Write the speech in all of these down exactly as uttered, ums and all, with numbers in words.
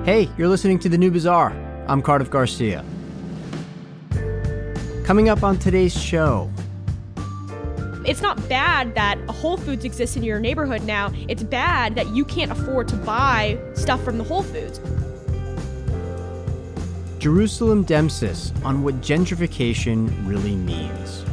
Hey, you're listening to The New Bazaar. I'm Cardiff Garcia. Coming up on today's show. It's not bad that a Whole Foods exists in your neighborhood now. It's bad that you can't afford to buy stuff from the Whole Foods. Jerusalem Demsis on what gentrification really means.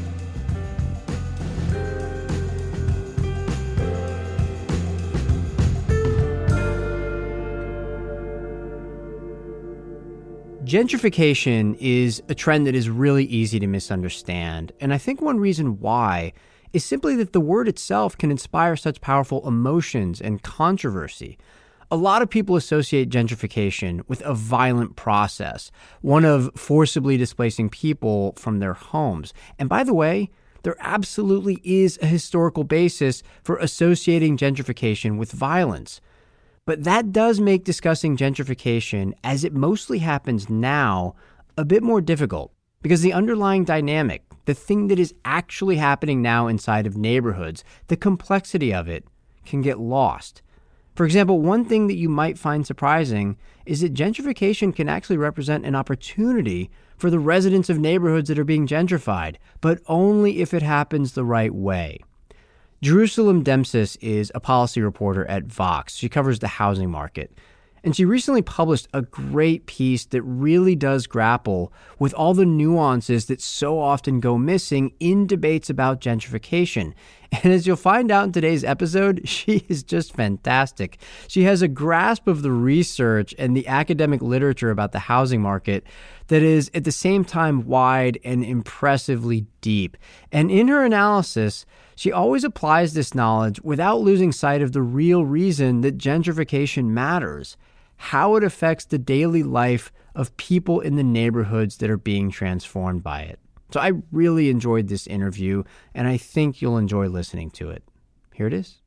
Gentrification is a trend that is really easy to misunderstand, and I think one reason why is simply that the word itself can inspire such powerful emotions and controversy. A lot of people associate gentrification with a violent process, one of forcibly displacing people from their homes. And by the way, there absolutely is a historical basis for associating gentrification with violence. But that does make discussing gentrification, as it mostly happens now, a bit more difficult, because the underlying dynamic, the thing that is actually happening now inside of neighborhoods, the complexity of it, can get lost. For example, one thing that you might find surprising is that gentrification can actually represent an opportunity for the residents of neighborhoods that are being gentrified, but only if it happens the right way. Jerusalem Demsis is a policy reporter at Vox. She covers the housing market. And she recently published a great piece that really does grapple with all the nuances that so often go missing in debates about gentrification. And as you'll find out in today's episode, she is just fantastic. She has a grasp of the research and the academic literature about the housing market that is at the same time wide and impressively deep. And in her analysis, she always applies this knowledge without losing sight of the real reason that gentrification matters, how it affects the daily life of people in the neighborhoods that are being transformed by it. So I really enjoyed this interview, and I think you'll enjoy listening to it. Here it is.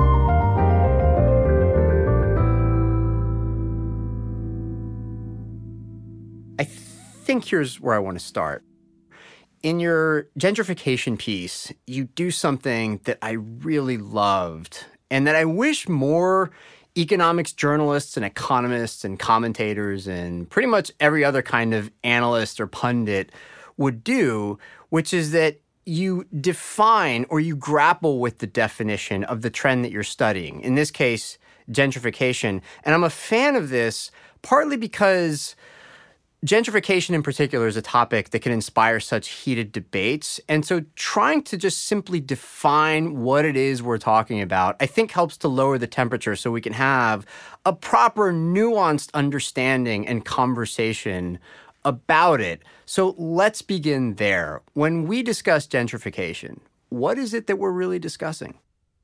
I think here's where I want to start. In your gentrification piece, you do something that I really loved and that I wish more economics journalists and economists and commentators and pretty much every other kind of analyst or pundit would do, which is that you define or you grapple with the definition of the trend that you're studying. In this case, gentrification. And I'm a fan of this partly because gentrification in particular is a topic that can inspire such heated debates. And so trying to just simply define what it is we're talking about, I think helps to lower the temperature so we can have a proper nuanced understanding and conversation about it. So let's begin there. When we discuss gentrification, what is it that we're really discussing?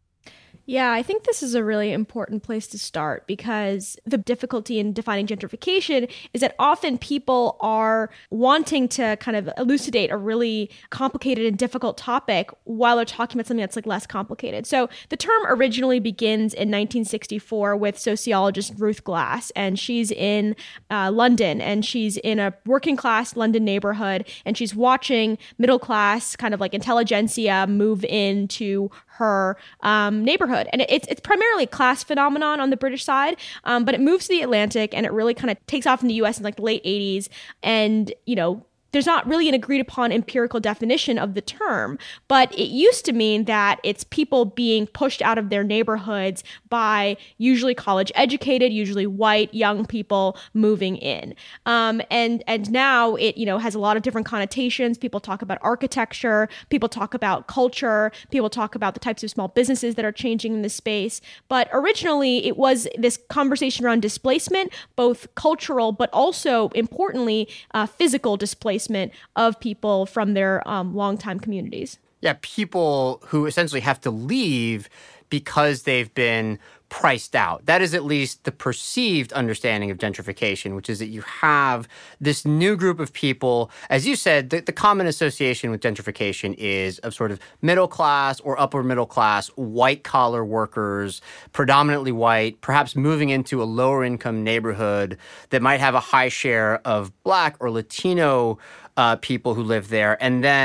Yeah, I think this is a really important place to start because the difficulty in defining gentrification is that often people are wanting to kind of elucidate a really complicated and difficult topic while they're talking about something that's like less complicated. So the term originally begins in nineteen sixty-four with sociologist Ruth Glass, and she's in uh, London, and she's in a working class London neighborhood, and she's watching middle class kind of like intelligentsia move into her um, neighborhood. And it's it's primarily a class phenomenon on the British side, um, but it moves to the Atlantic and it really kind of takes off in the U S in like the late eighties. And, you know, there's not really an agreed upon empirical definition of the term, but it used to mean that it's people being pushed out of their neighborhoods by usually college educated, usually white young people moving in. Um, and and now it you know has a lot of different connotations. People talk about architecture, people talk about culture, people talk about the types of small businesses that are changing in this space. But originally it was this conversation around displacement, both cultural but also importantly uh, physical displacement of people from their um, longtime communities. Yeah, people who essentially have to leave because they've been priced out. That is at least the perceived understanding of gentrification, which is that you have this new group of people. As you said, the, the common association with gentrification is of sort of middle class or upper middle class, white collar workers, predominantly white, perhaps moving into a lower income neighborhood that might have a high share of Black or Latino uh, people who live there. And then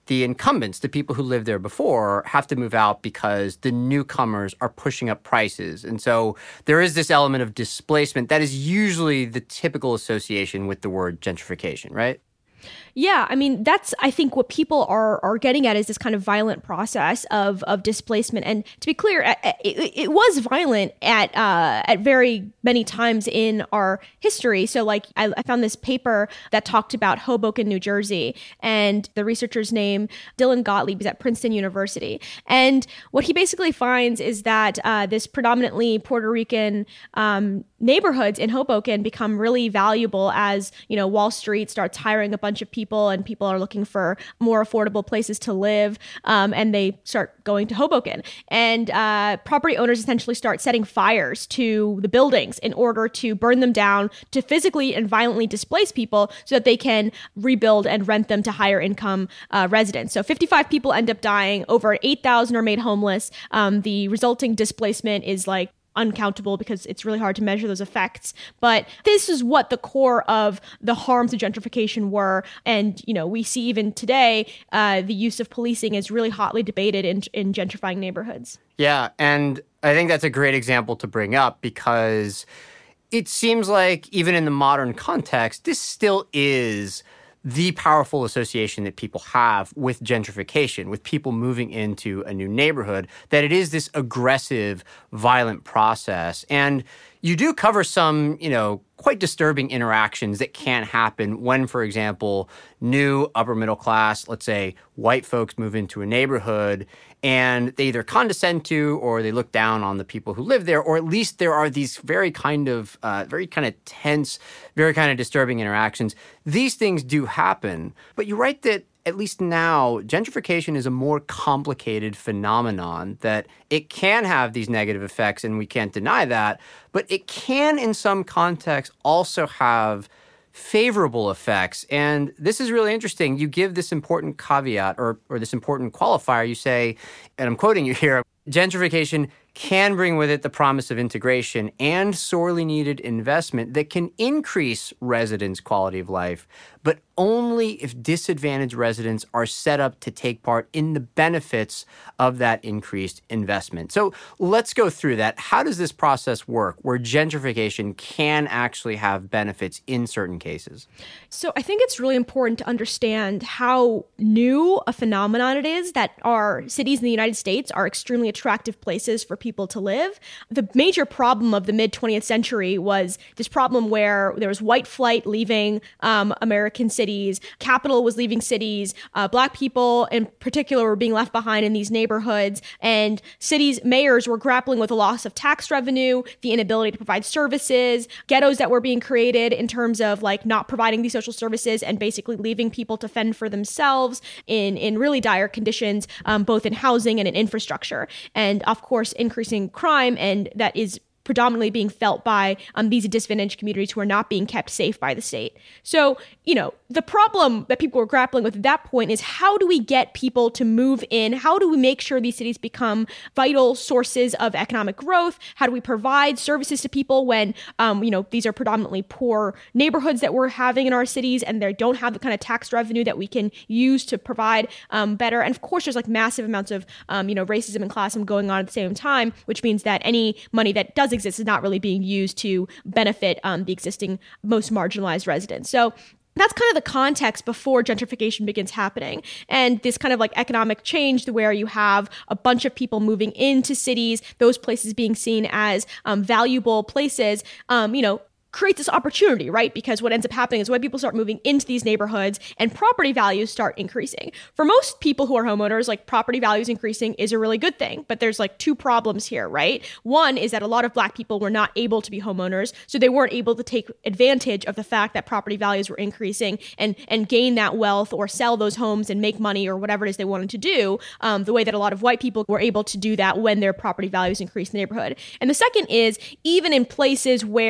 the incumbents, the people who lived there before, have to move out because the newcomers are pushing up prices. And so there is this element of displacement that is usually the typical association with the word gentrification, right? Yeah, I mean, that's, I think, what people are are getting at is this kind of violent process of of displacement. And to be clear, it, it was violent at uh, at very many times in our history. So, like, I, I found this paper that talked about Hoboken, New Jersey, and the researcher's name, Dylan Gottlieb, is at Princeton University. And what he basically finds is that uh, this predominantly Puerto Rican um, neighborhoods in Hoboken become really valuable as, you know, Wall Street starts hiring a bunch of people. people and people are looking for more affordable places to live, um, and they start going to Hoboken. And uh, property owners essentially start setting fires to the buildings in order to burn them down, to physically and violently displace people so that they can rebuild and rent them to higher income uh, residents. So fifty-five people end up dying, over eight thousand are made homeless. Um, the resulting displacement is like uncountable because it's really hard to measure those effects. But this is what the core of the harms of gentrification were. And, you know, we see even today, uh, the use of policing is really hotly debated in, in gentrifying neighborhoods. Yeah. And I think that's a great example to bring up because it seems like even in the modern context, this still is the powerful association that people have with gentrification, with people moving into a new neighborhood, that it is this aggressive, violent process. And you do cover some, you know, quite disturbing interactions that can happen when, for example, new upper middle class, let's say white folks move into a neighborhood and they either condescend to or they look down on the people who live there, or at least there are these very kind of, uh, very kind of tense, very kind of disturbing interactions. These things do happen, but you write that at least now, gentrification is a more complicated phenomenon, that it can have these negative effects, and we can't deny that, but it can, in some contexts, also have favorable effects. And this is really interesting. You give this important caveat or, or this important qualifier. You say, and I'm quoting you here, gentrification can bring with it the promise of integration and sorely needed investment that can increase residents' quality of life, but only if disadvantaged residents are set up to take part in the benefits of that increased investment. So let's go through that. How does this process work where gentrification can actually have benefits in certain cases? So I think it's really important to understand how new a phenomenon it is that our cities in the United States are extremely attractive places for people to live. The major problem of the mid-twentieth century was this problem where there was white flight leaving um, American cities, capital was leaving cities, uh, Black people in particular were being left behind in these neighborhoods, and cities' mayors were grappling with a loss of tax revenue, the inability to provide services, ghettos that were being created in terms of like not providing these social services and basically leaving people to fend for themselves in, in really dire conditions, um, both in housing and in infrastructure. And of course, increasing crime, and that is predominantly being felt by um, these disadvantaged communities who are not being kept safe by the state. So, you know, the problem that people were grappling with at that point is how do we get people to move in? How do we make sure these cities become vital sources of economic growth? How do we provide services to people when, um, you know, these are predominantly poor neighborhoods that we're having in our cities and they don't have the kind of tax revenue that we can use to provide um, better? And of course, there's like massive amounts of, um, you know, racism and classism going on at the same time, which means that any money that does exist is not really being used to benefit um, the existing most marginalized residents. So that's kind of the context before gentrification begins happening. And this kind of like economic change where you have a bunch of people moving into cities, those places being seen as um, valuable places, um, you know, creates this opportunity, right? Because what ends up happening is when people start moving into these neighborhoods and property values start increasing. For most people who are homeowners, like property values increasing is a really good thing, but there's like two problems here, right? One is that a lot of Black people were not able to be homeowners, so they weren't able to take advantage of the fact that property values were increasing and, and gain that wealth or sell those homes and make money or whatever it is they wanted to do, um, the way that a lot of white people were able to do that when their property values increased in the neighborhood. And the second is even in places where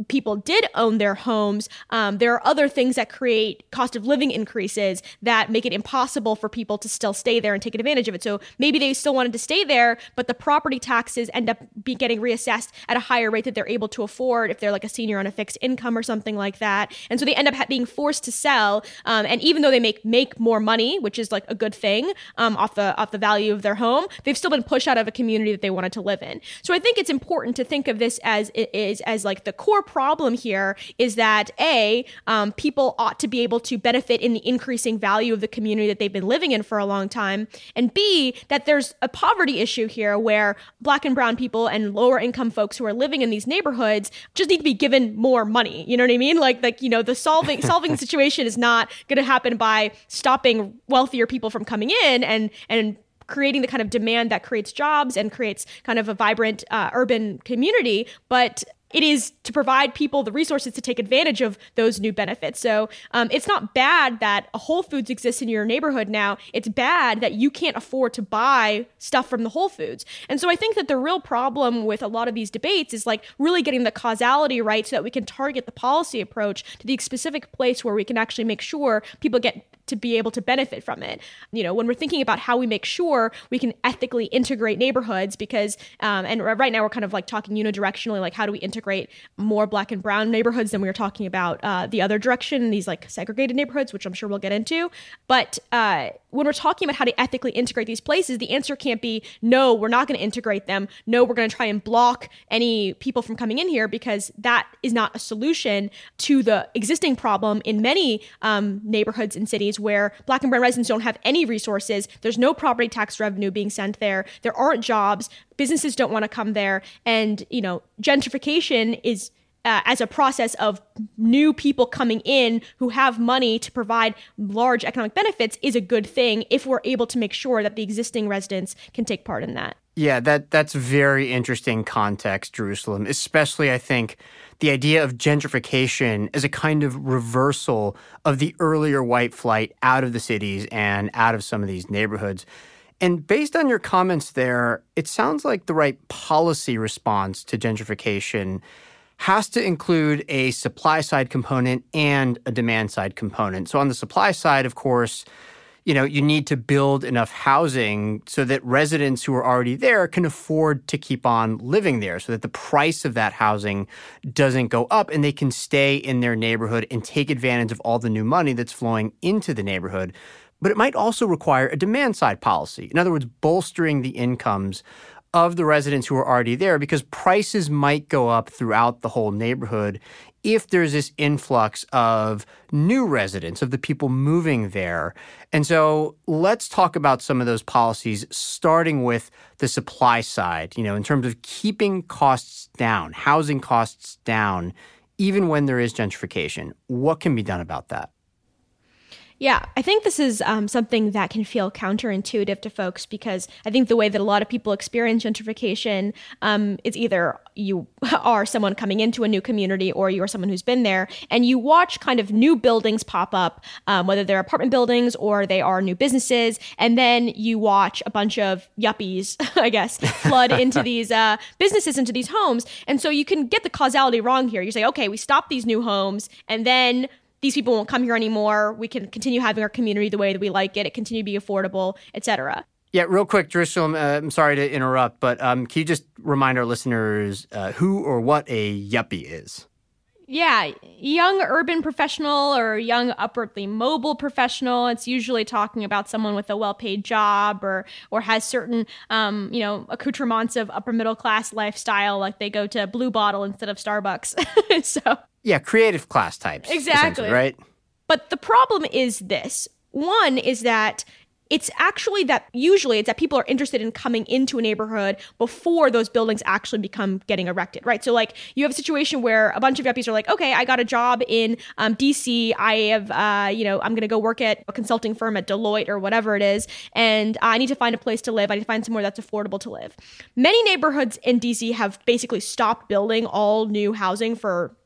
people did own their homes, um, there are other things that create cost of living increases that make it impossible for people to still stay there and take advantage of it. So maybe they still wanted to stay there, but the property taxes end up be getting reassessed at a higher rate that they're able to afford if they're like a senior on a fixed income or something like that. And so they end up ha- being forced to sell. Um, and even though they make make more money, which is like a good thing um, off the off the value of their home, they've still been pushed out of a community that they wanted to live in. So I think it's important to think of this as is as like the core problem here is that A, um, people ought to be able to benefit in the increasing value of the community that they've been living in for a long time, and B, that there's a poverty issue here where Black and brown people and lower income folks who are living in these neighborhoods just need to be given more money. You know what I mean? Like, like you know, the solving solving the situation is not going to happen by stopping wealthier people from coming in and and creating the kind of demand that creates jobs and creates kind of a vibrant uh, urban community, but it is to provide people the resources to take advantage of those new benefits. So um, it's not bad that a Whole Foods exists in your neighborhood now. It's bad that you can't afford to buy stuff from the Whole Foods. And so I think that the real problem with a lot of these debates is like really getting the causality right so that we can target the policy approach to the specific place where we can actually make sure people get to be able to benefit from it. You know, when we're thinking about how we make sure we can ethically integrate neighborhoods, because, um, and right now we're kind of like talking unidirectionally, like how do we integrate more Black and brown neighborhoods than we were talking about uh, the other direction, these like segregated neighborhoods, which I'm sure we'll get into. But uh, when we're talking about how to ethically integrate these places, the answer can't be, no, we're not going to integrate them. No, we're going to try and block any people from coming in here, because that is not a solution to the existing problem in many um, neighborhoods and cities where Black and brown residents don't have any resources. There's no property tax revenue being sent there. There aren't jobs. Businesses don't want to come there. And, you know, gentrification is uh, as a process of new people coming in who have money to provide large economic benefits is a good thing if we're able to make sure that the existing residents can take part in that. Yeah, that that's very interesting context, Jerusalem, especially, I think, the idea of gentrification as a kind of reversal of the earlier white flight out of the cities and out of some of these neighborhoods. And based on your comments there, it sounds like the right policy response to gentrification has to include a supply side component and a demand side component. So on the supply side, of course, you know, you need to build enough housing so that residents who are already there can afford to keep on living there, so that the price of that housing doesn't go up and they can stay in their neighborhood and take advantage of all the new money that's flowing into the neighborhood. But it might also require a demand side policy. In other words, bolstering the incomes of the residents who are already there, because prices might go up throughout the whole neighborhood if there's this influx of new residents, of the people moving there. And so let's talk about some of those policies, starting with the supply side, you know, in terms of keeping costs down, housing costs down, even when there is gentrification. What can be done about that? Yeah, I think this is um, something that can feel counterintuitive to folks, because I think the way that a lot of people experience gentrification um, is either you are someone coming into a new community or you're someone who's been there, and you watch kind of new buildings pop up, um, whether they're apartment buildings or they are new businesses, and then you watch a bunch of yuppies, I guess, flood into these uh, businesses, into these homes. And so you can get the causality wrong here. You say, okay, we stop these new homes, and then these people won't come here anymore. We can continue having our community the way that we like it. It continue to be affordable, et cetera. Yeah, real quick, Jerusalem, uh, I'm sorry to interrupt, but um, can you just remind our listeners uh, who or what a yuppie is? Yeah, young urban professional or young upwardly mobile professional. It's usually talking about someone with a well-paid job or or has certain, um, you know, accoutrements of upper middle class lifestyle, like they go to Blue Bottle instead of Starbucks. So yeah, creative class types. Exactly. Right? But the problem is this. One is that it's actually that usually it's that people are interested in coming into a neighborhood before those buildings actually become getting erected, right? So like you have a situation where a bunch of yuppies are like, okay, I got a job in um, D C. I have, uh, you know, I'm going to go work at a consulting firm at Deloitte or whatever it is. And I need to find a place to live. I need to find somewhere that's affordable to live. Many neighborhoods in D C have basically stopped building all new housing for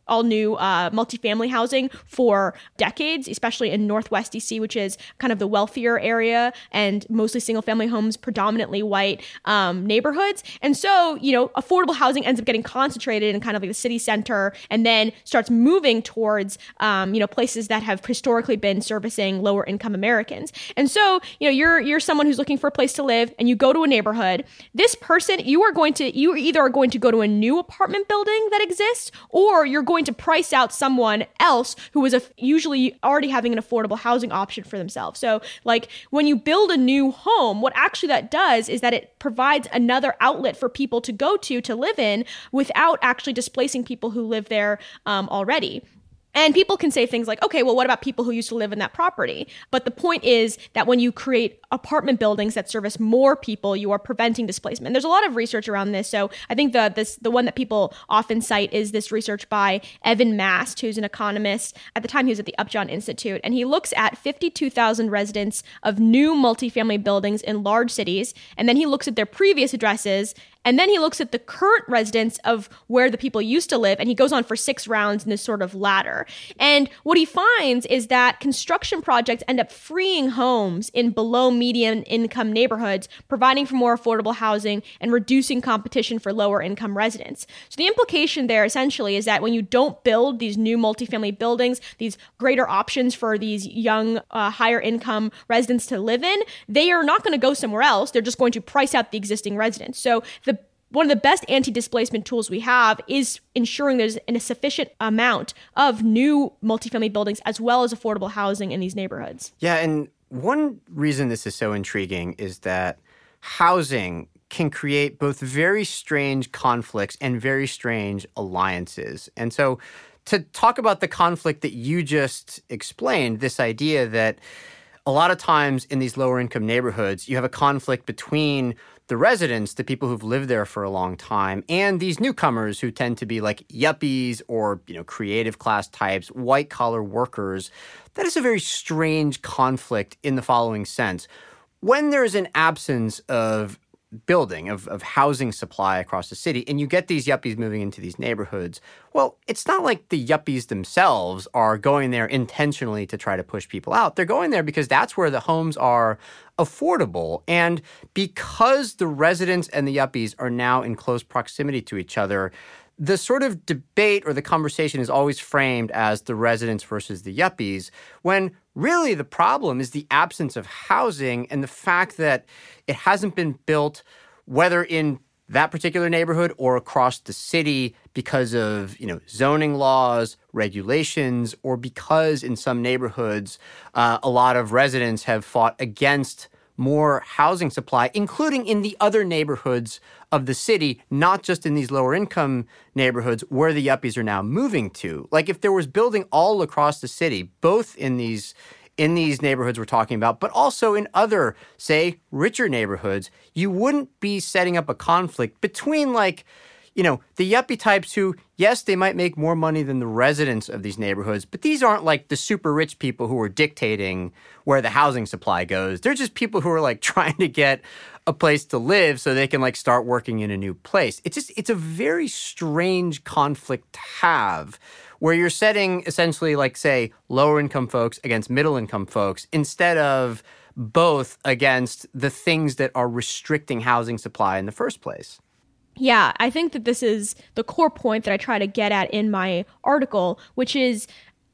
all new uh, multifamily housing for decades, especially in Northwest D C, which is kind of the wealthier area and mostly single family homes, predominantly white um, neighborhoods. And so, you know, affordable housing ends up getting concentrated in kind of like the city center and then starts moving towards, um, you know, places that have historically been servicing lower income Americans. And so, you know, you're you're someone who's looking for a place to live and you go to a neighborhood. This person, you are going to, you either are going to go to a new apartment building that exists, or you're going to price out someone else who is a, usually already having an affordable housing option for themselves. So like when you build a new home, what actually that does is that it provides another outlet for people to go to, to live in without actually displacing people who live there um, already. And people can say things like, okay, well, what about people who used to live in that property? But the point is that when you create apartment buildings that service more people, you are preventing displacement. And there's a lot of research around this. So I think the this the one that people often cite is this research by Evan Mast, who's an economist. At the time, he was at the Upjohn Institute. And he looks at fifty-two thousand residents of new multifamily buildings in large cities. And then he looks at their previous addresses. And then he looks at the current residents of where the people used to live, and he goes on for six rounds in this sort of ladder. And what he finds is that construction projects end up freeing homes in below median income neighborhoods, providing for more affordable housing and reducing competition for lower income residents. So the implication there essentially is that when you don't build these new multifamily buildings, these greater options for these young, uh, higher income residents to live in, they are not going to go somewhere else. They're just going to price out the existing residents. So the one of the best anti-displacement tools we have is ensuring there's a sufficient amount of new multifamily buildings as well as affordable housing in these neighborhoods. Yeah, and one reason this is so intriguing is that housing can create both very strange conflicts and very strange alliances. And so to talk about the conflict that you just explained, this idea that a lot of times in these lower income neighborhoods, you have a conflict between the residents, the people who've lived there for a long time, and these newcomers who tend to be like yuppies or, you know, creative class types, white collar workers. That is a very strange conflict in the following sense. When there is an absence of building, of, of housing supply across the city, and you get these yuppies moving into these neighborhoods, well, it's not like the yuppies themselves are going there intentionally to try to push people out. They're going there because that's where the homes are affordable. And because the residents and the yuppies are now in close proximity to each other, the sort of debate or the conversation is always framed as the residents versus the yuppies, when really the problem is the absence of housing and the fact that it hasn't been built, whether in that particular neighborhood or across the city, because of, you know, zoning laws, regulations, or because in some neighborhoods, uh, a lot of residents have fought against more housing supply, including in the other neighborhoods of the city, not just in these lower income neighborhoods where the yuppies are now moving to. Like if there was building all across the city, both in these in these neighborhoods we're talking about, but also in other, say, richer neighborhoods, you wouldn't be setting up a conflict between like, you know, the yuppie types who, yes, they might make more money than the residents of these neighborhoods, but these aren't like the super rich people who are dictating where the housing supply goes. They're just people who are like trying to get a place to live so they can like start working in a new place. It's just, it's a very strange conflict to have where you're setting essentially like, say, lower income folks against middle income folks instead of both against the things that are restricting housing supply in the first place. Yeah, I think that this is the core point that I try to get at in my article, which is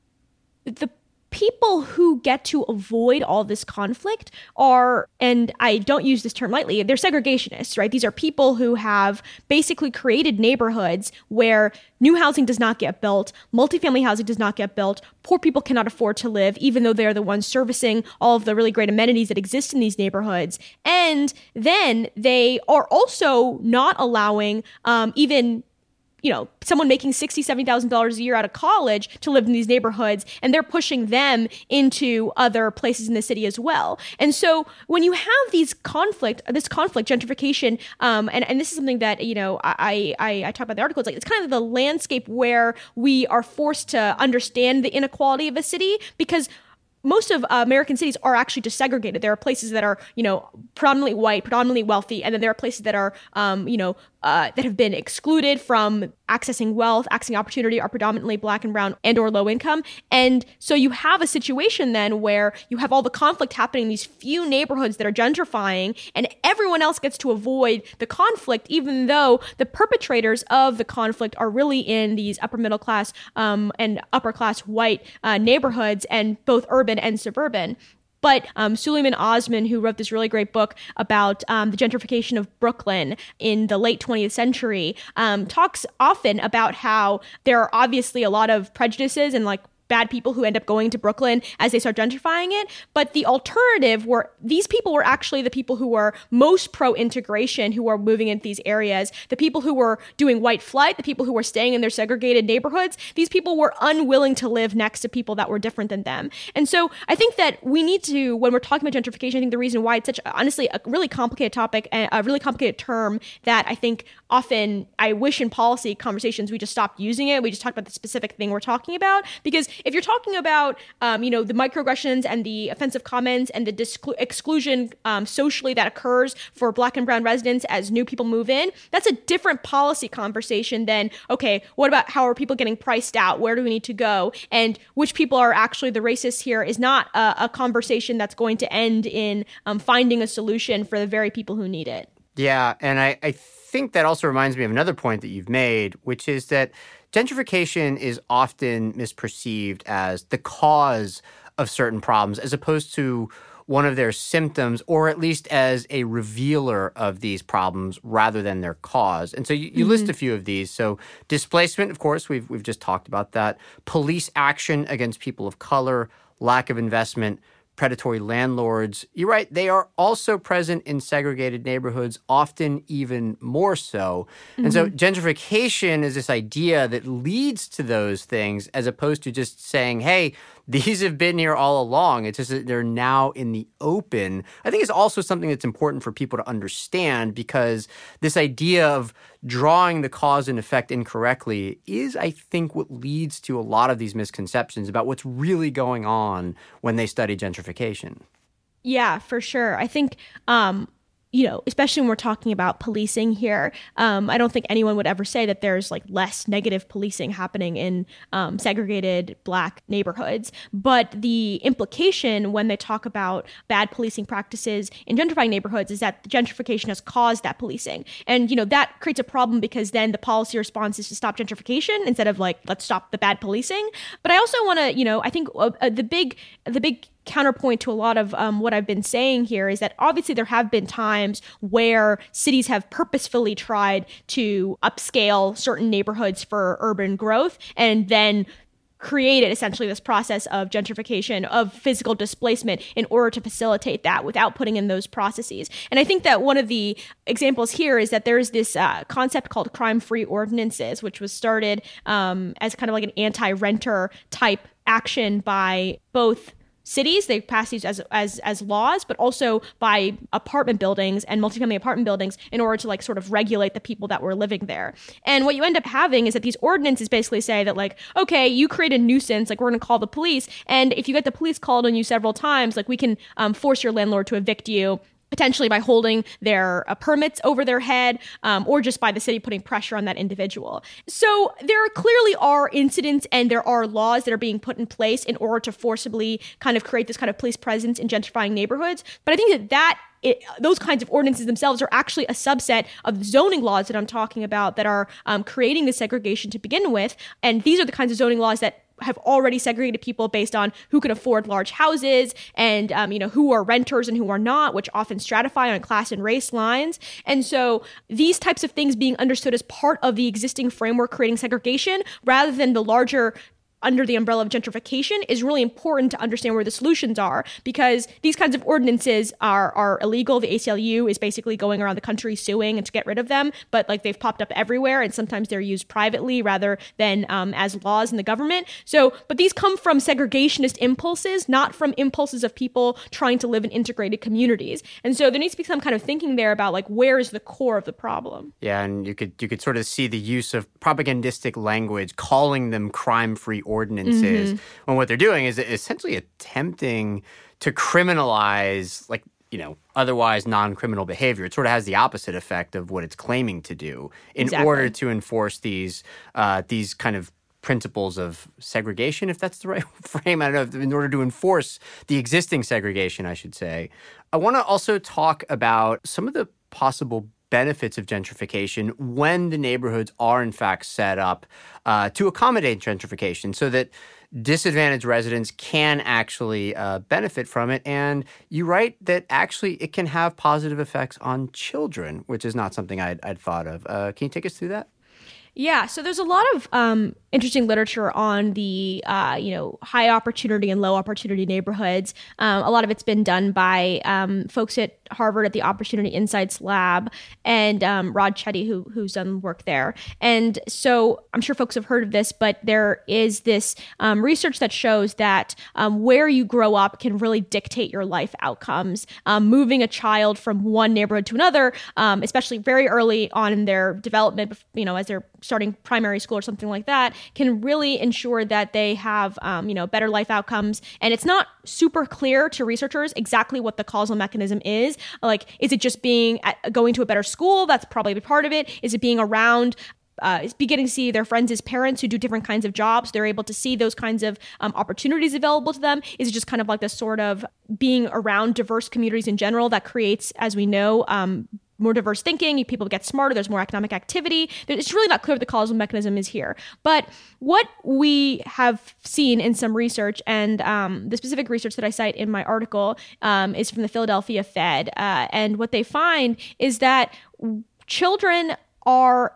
the people who get to avoid all this conflict are, and I don't use this term lightly, they're segregationists, right? These are people who have basically created neighborhoods where new housing does not get built, multifamily housing does not get built, poor people cannot afford to live, even though they're the ones servicing all of the really great amenities that exist in these neighborhoods. And then they are also not allowing um, even you know, someone making sixty thousand dollars, seventy thousand dollars a year out of college to live in these neighborhoods, and they're pushing them into other places in the city as well. And so when you have these conflict, this conflict, gentrification, um, and, and this is something that, you know, I, I, I talk about in the article, it's like, it's kind of the landscape where we are forced to understand the inequality of a city, because most of uh, American cities are actually desegregated. There are places that are, you know, predominantly white, predominantly wealthy, and then there are places that are, um, you know, uh, that have been excluded from accessing wealth, accessing opportunity are predominantly Black and brown and or low income. And so you have a situation then where you have all the conflict happening in these few neighborhoods that are gentrifying, and everyone else gets to avoid the conflict, even though the perpetrators of the conflict are really in these upper middle class um, and upper class white uh, neighborhoods, and both urban and suburban. But um, Suleiman Osman, who wrote this really great book about um, the gentrification of Brooklyn in the late twentieth century, um, talks often about how there are obviously a lot of prejudices and like bad people who end up going to Brooklyn as they start gentrifying it. But the alternative were these people were actually the people who were most pro-integration, who were moving into these areas, the people who were doing white flight, the people who were staying in their segregated neighborhoods. These people were unwilling to live next to people that were different than them. And so I think that we need to, when we're talking about gentrification, I think the reason why it's such, honestly, a really complicated topic and a really complicated term that I think often I wish in policy conversations we just stopped using it. We just talk about the specific thing we're talking about. Because if you're talking about, um, you know, the microaggressions and the offensive comments and the disclu- exclusion um, socially that occurs for Black and brown residents as new people move in, that's a different policy conversation than, okay, what about how are people getting priced out? Where do we need to go? And which people are actually the racists here is not a, a conversation that's going to end in um, finding a solution for the very people who need it. Yeah, and I, I think that also reminds me of another point that you've made, which is that gentrification is often misperceived as the cause of certain problems as opposed to one of their symptoms, or at least as a revealer of these problems rather than their cause. And so you, you mm-hmm. list a few of these. So displacement, of course, we've we've just talked about that. Police action against people of color, lack of investment, predatory landlords. You're right. They are also present in segregated neighborhoods, often even more so. Mm-hmm. And so gentrification is this idea that leads to those things as opposed to just saying, hey, these have been here all along. It's just that they're now in the open. I think it's also something that's important for people to understand because this idea of drawing the cause and effect incorrectly is, I think, what leads to a lot of these misconceptions about what's really going on when they study gentrification. Yeah, for sure. I think, um, you know, especially when we're talking about policing here, um, I don't think anyone would ever say that there's like less negative policing happening in um, segregated Black neighborhoods. But the implication when they talk about bad policing practices in gentrifying neighborhoods is that the gentrification has caused that policing. And, you know, that creates a problem because then the policy response is to stop gentrification instead of like, let's stop the bad policing. But I also want to, you know, I think uh, the big, the big counterpoint to a lot of um, what I've been saying here is that obviously there have been times where cities have purposefully tried to upscale certain neighborhoods for urban growth and then created essentially this process of gentrification, of physical displacement in order to facilitate that without putting in those processes. And I think that one of the examples here is that there's this uh, concept called crime-free ordinances, which was started um, as kind of like an anti-renter type action by both cities. They pass these as as as laws, but also by apartment buildings and multifamily apartment buildings in order to like sort of regulate the people that were living there. And what you end up having is that these ordinances basically say that like, okay, you create a nuisance, like we're going to call the police. And if you get the police called on you several times, like we can um, force your landlord to evict you, potentially by holding their uh, permits over their head, um, or just by the city putting pressure on that individual. So there clearly are incidents and there are laws that are being put in place in order to forcibly kind of create this kind of police presence in gentrifying neighborhoods. But I think that that It, those kinds of ordinances themselves are actually a subset of the zoning laws that I'm talking about that are um, creating this segregation to begin with. And these are the kinds of zoning laws that have already segregated people based on who can afford large houses and, um, you know, who are renters and who are not, which often stratify on class and race lines. And so these types of things being understood as part of the existing framework creating segregation rather than the larger under the umbrella of gentrification is really important to understand where the solutions are, because these kinds of ordinances are are illegal. The A C L U is basically going around the country suing and to get rid of them, but like they've popped up everywhere, and sometimes they're used privately rather than um, as laws in the government. So, but these come from segregationist impulses, not from impulses of people trying to live in integrated communities. And so there needs to be some kind of thinking there about like where is the core of the problem. Yeah, and you could you could sort of see the use of propagandistic language, calling them crime-free ordinances, mm-hmm. when what they're doing is essentially attempting to criminalize like you know, otherwise non-criminal behavior. It sort of has the opposite effect of what it's claiming to do in Exactly. order to enforce these uh, these kind of principles of segregation, if that's the right frame. I don't know, in order to enforce the existing segregation, I should say. I want to also talk about some of the possible benefits of gentrification when the neighborhoods are in fact set up uh, to accommodate gentrification so that disadvantaged residents can actually uh, benefit from it. And you write that actually it can have positive effects on children, which is not something I'd, I'd thought of. Uh, can you take us through that? Yeah, so there's a lot of um, interesting literature on the, uh, you know, high opportunity and low opportunity neighborhoods. Um, a lot of it's been done by um, folks at Harvard at the Opportunity Insights Lab and um, Rod Chetty, who who's done work there. And so I'm sure folks have heard of this, but there is this um, research that shows that um, where you grow up can really dictate your life outcomes. Um, moving a child from one neighborhood to another, um, especially very early on in their development, you know, as they're starting primary school or something like that, can really ensure that they have, um, you know, better life outcomes. And it's not super clear to researchers exactly what the causal mechanism is. Like, is it just being at, going to a better school? That's probably part of it. Is it being around Uh, is beginning to see their friends as parents who do different kinds of jobs? They're able to see those kinds of um, opportunities available to them. Is it just kind of like this sort of being around diverse communities in general that creates, as we know, um, more diverse thinking? People get smarter. There's more economic activity. It's really not clear what the causal mechanism is here. But what we have seen in some research, and um, the specific research that I cite in my article um, is from the Philadelphia Fed. Uh, and what they find is that children are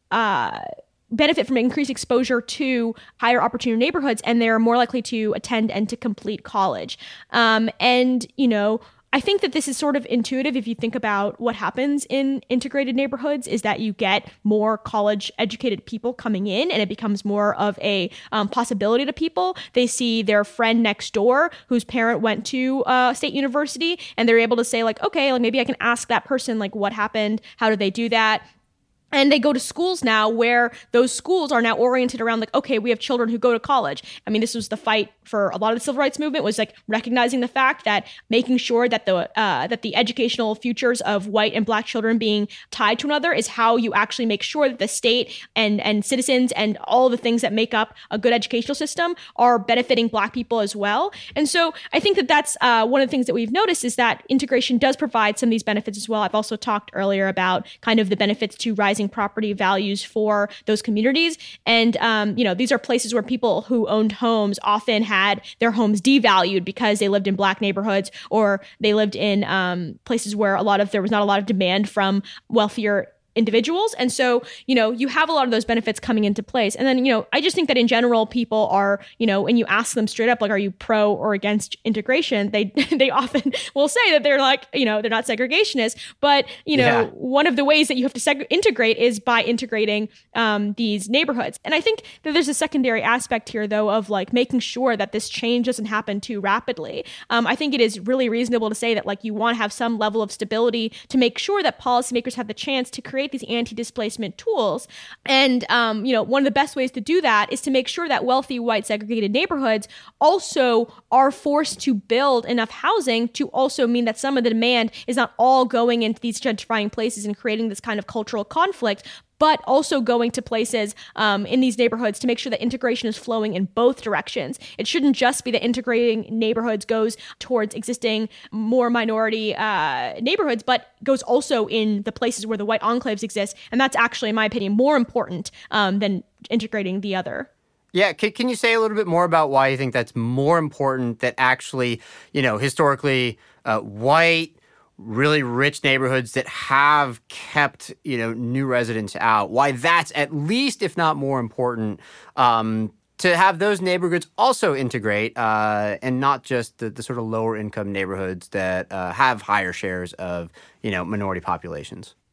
Uh, benefit from increased exposure to higher opportunity neighborhoods, and they're more likely to attend and to complete college. Um, and, you know, I think that this is sort of intuitive if you think about what happens in integrated neighborhoods, is that you get more college educated people coming in, and it becomes more of a um, possibility to people. They see their friend next door whose parent went to uh, state university, and they're able to say like, okay, like maybe I can ask that person like what happened, how did they do that? And they go to schools now where those schools are now oriented around like, okay, we have children who go to college. I mean, this was the fight for a lot of the civil rights movement, was like recognizing the fact that making sure that the uh, that the educational futures of white and black children being tied to another is how you actually make sure that the state and and citizens and all the things that make up a good educational system are benefiting black people as well. And so I think that that's uh, one of the things that we've noticed, is that integration does provide some of these benefits as well. I've also talked earlier about kind of the benefits to rising property values for those communities. And, um, you know, these are places where people who owned homes often had their homes devalued because they lived in black neighborhoods, or they lived in um, places where a lot of, there was not a lot of demand from wealthier individuals. And so, you know, you have a lot of those benefits coming into place. And then, you know, I just think that in general, people are, you know, when you ask them straight up, like, are you pro or against integration? They, they often will say that they're like, you know, they're not segregationists, but, you know, yeah. one of the ways that you have to seg- integrate is by integrating um, these neighborhoods. And I think that there's a secondary aspect here, though, of like making sure that this change doesn't happen too rapidly. Um, I think it is really reasonable to say that like you want to have some level of stability to make sure that policymakers have the chance to create these anti-displacement tools. And, um, you know, one of the best ways to do that is to make sure that wealthy white segregated neighborhoods also are forced to build enough housing to also mean that some of the demand is not all going into these gentrifying places and creating this kind of cultural conflict, but also going to places um, in these neighborhoods to make sure that integration is flowing in both directions. It shouldn't just be that integrating neighborhoods goes towards existing more minority uh, neighborhoods, but goes also in the places where the white enclaves exist. And that's actually, in my opinion, more important um, than integrating the other. Yeah, can, can you say a little bit more about why you think that's more important, that actually, you know, historically uh, white, really rich neighborhoods that have kept, you know, new residents out, why that's at least, if not more important, um, to have those neighborhoods also integrate uh, and not just the, the sort of lower income neighborhoods that uh, have higher shares of, you know, minority populations?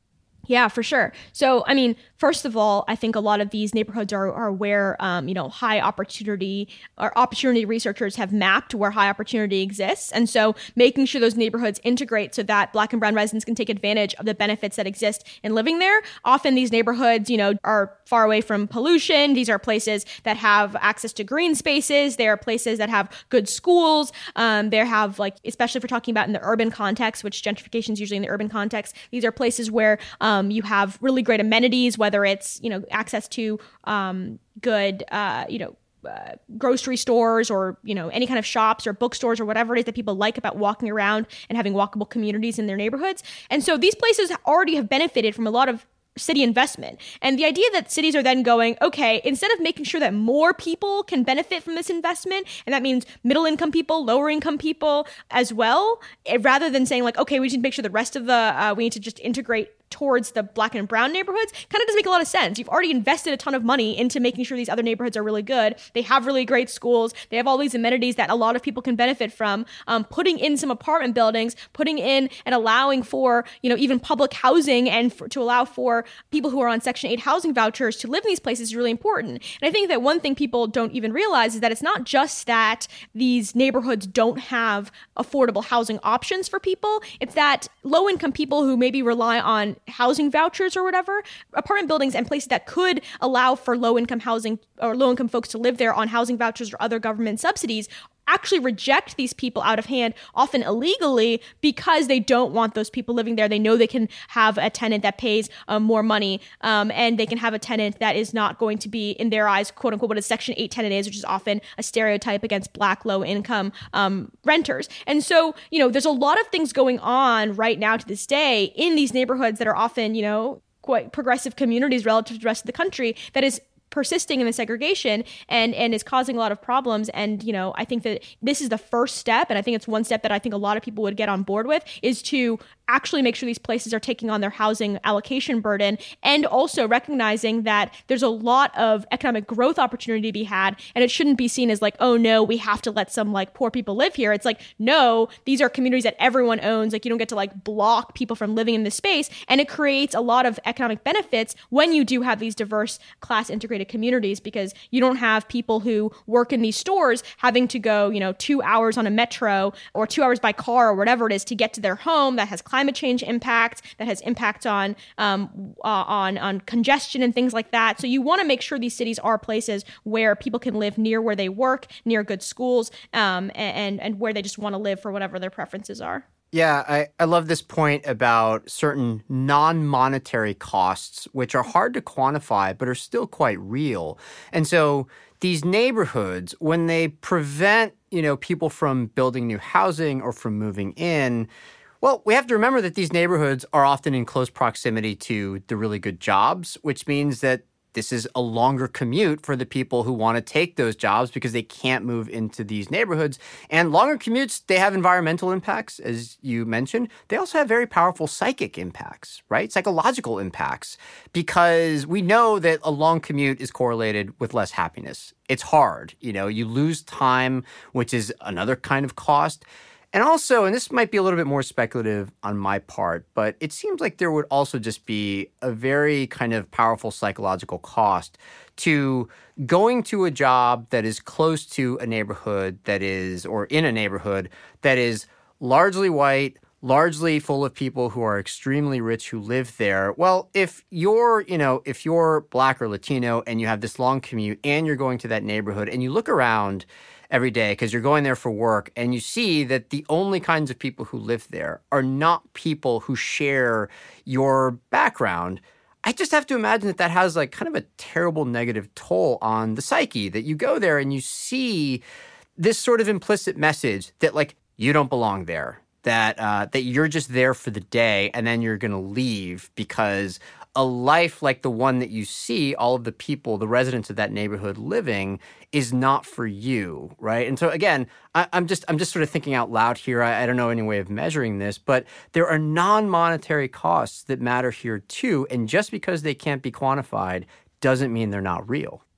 Yeah, for sure. So, I mean, first of all, I think a lot of these neighborhoods are, are where, um, you know, high opportunity or opportunity researchers have mapped where high opportunity exists. And so making sure those neighborhoods integrate so that Black and brown residents can take advantage of the benefits that exist in living there. Often these neighborhoods, you know, are far away from pollution. These are places that have access to green spaces. They are places that have good schools. Um, they have, like, especially if we're talking about in the urban context, which gentrification is usually in the urban context, these are places where um, Um, you have really great amenities, whether it's, you know, access to um, good, uh, you know, uh, grocery stores or, you know, any kind of shops or bookstores or whatever it is that people like about walking around and having walkable communities in their neighborhoods. And so these places already have benefited from a lot of city investment. And the idea that cities are then going, okay, instead of making sure that more people can benefit from this investment, and that means middle income people, lower income people as well, rather than saying like, okay, we should make sure the rest of the, uh, we need to just integrate towards the Black and brown neighborhoods, kind of doesn't make a lot of sense. You've already invested a ton of money into making sure these other neighborhoods are really good. They have really great schools. They have all these amenities that a lot of people can benefit from. Um, putting in some apartment buildings, putting in and allowing for, you know, even public housing and for, to allow for people who are on Section eight housing vouchers to live in these places is really important. And I think that one thing people don't even realize is that it's not just that these neighborhoods don't have affordable housing options for people. It's that low-income people who maybe rely on housing vouchers or whatever, apartment buildings and places that could allow for low-income housing or low-income folks to live there on housing vouchers or other government subsidies actually reject these people out of hand, often illegally, because they don't want those people living there. They know they can have a tenant that pays um, more money, um, and they can have a tenant that is not going to be, in their eyes, quote unquote, what a Section eight tenant is, which is often a stereotype against Black low-income um, renters. And so, you know, there's a lot of things going on right now to this day in these neighborhoods that are often, you know, quite progressive communities relative to the rest of the country that is persisting in the segregation and and is causing a lot of problems. And, you know, I think that this is the first step, and I think it's one step that I think a lot of people would get on board with, is to actually make sure these places are taking on their housing allocation burden, and also recognizing that there's a lot of economic growth opportunity to be had, and it shouldn't be seen as like, oh no, we have to let some like poor people live here. It's like, no, these are communities that everyone owns. Like, you don't get to like block people from living in this space, and it creates a lot of economic benefits when you do have these diverse class integrated communities, because you don't have people who work in these stores having to go, you know, two hours on a metro or two hours by car or whatever it is to get to their home. That has climate change impact, that has impact on um, uh, on on congestion and things like that. So you want to make sure these cities are places where people can live near where they work, near good schools, um, and and where they just want to live for whatever their preferences are. Yeah, I, I love this point about certain non-monetary costs, which are hard to quantify, but are still quite real. And so these neighborhoods, when they prevent, you know, people from building new housing or from moving in, well, we have to remember that these neighborhoods are often in close proximity to the really good jobs, which means that this is a longer commute for the people who want to take those jobs because they can't move into these neighborhoods. And longer commutes, they have environmental impacts, as you mentioned. They also have very powerful psychic impacts, right? Psychological impacts, because we know that a long commute is correlated with less happiness. It's hard. You know, you lose time, which is another kind of cost. And also, and this might be a little bit more speculative on my part, but it seems like there would also just be a very kind of powerful psychological cost to going to a job that is close to a neighborhood that is, or in a neighborhood that is largely white, largely full of people who are extremely rich who live there. Well, if you're, you know, if you're Black or Latino and you have this long commute and you're going to that neighborhood and you look around every day because you're going there for work and you see that the only kinds of people who live there are not people who share your background, I just have to imagine that that has like kind of a terrible negative toll on the psyche, that you go there and you see this sort of implicit message that like you don't belong there, that uh, that you're just there for the day and then you're going to leave because a life like the one that you see all of the people, the residents of that neighborhood living, is not for you, right? And so again, I, I'm just I'm just sort of thinking out loud here. I, I don't know any way of measuring this, but there are non-monetary costs that matter here too. And just because they can't be quantified doesn't mean they're not real.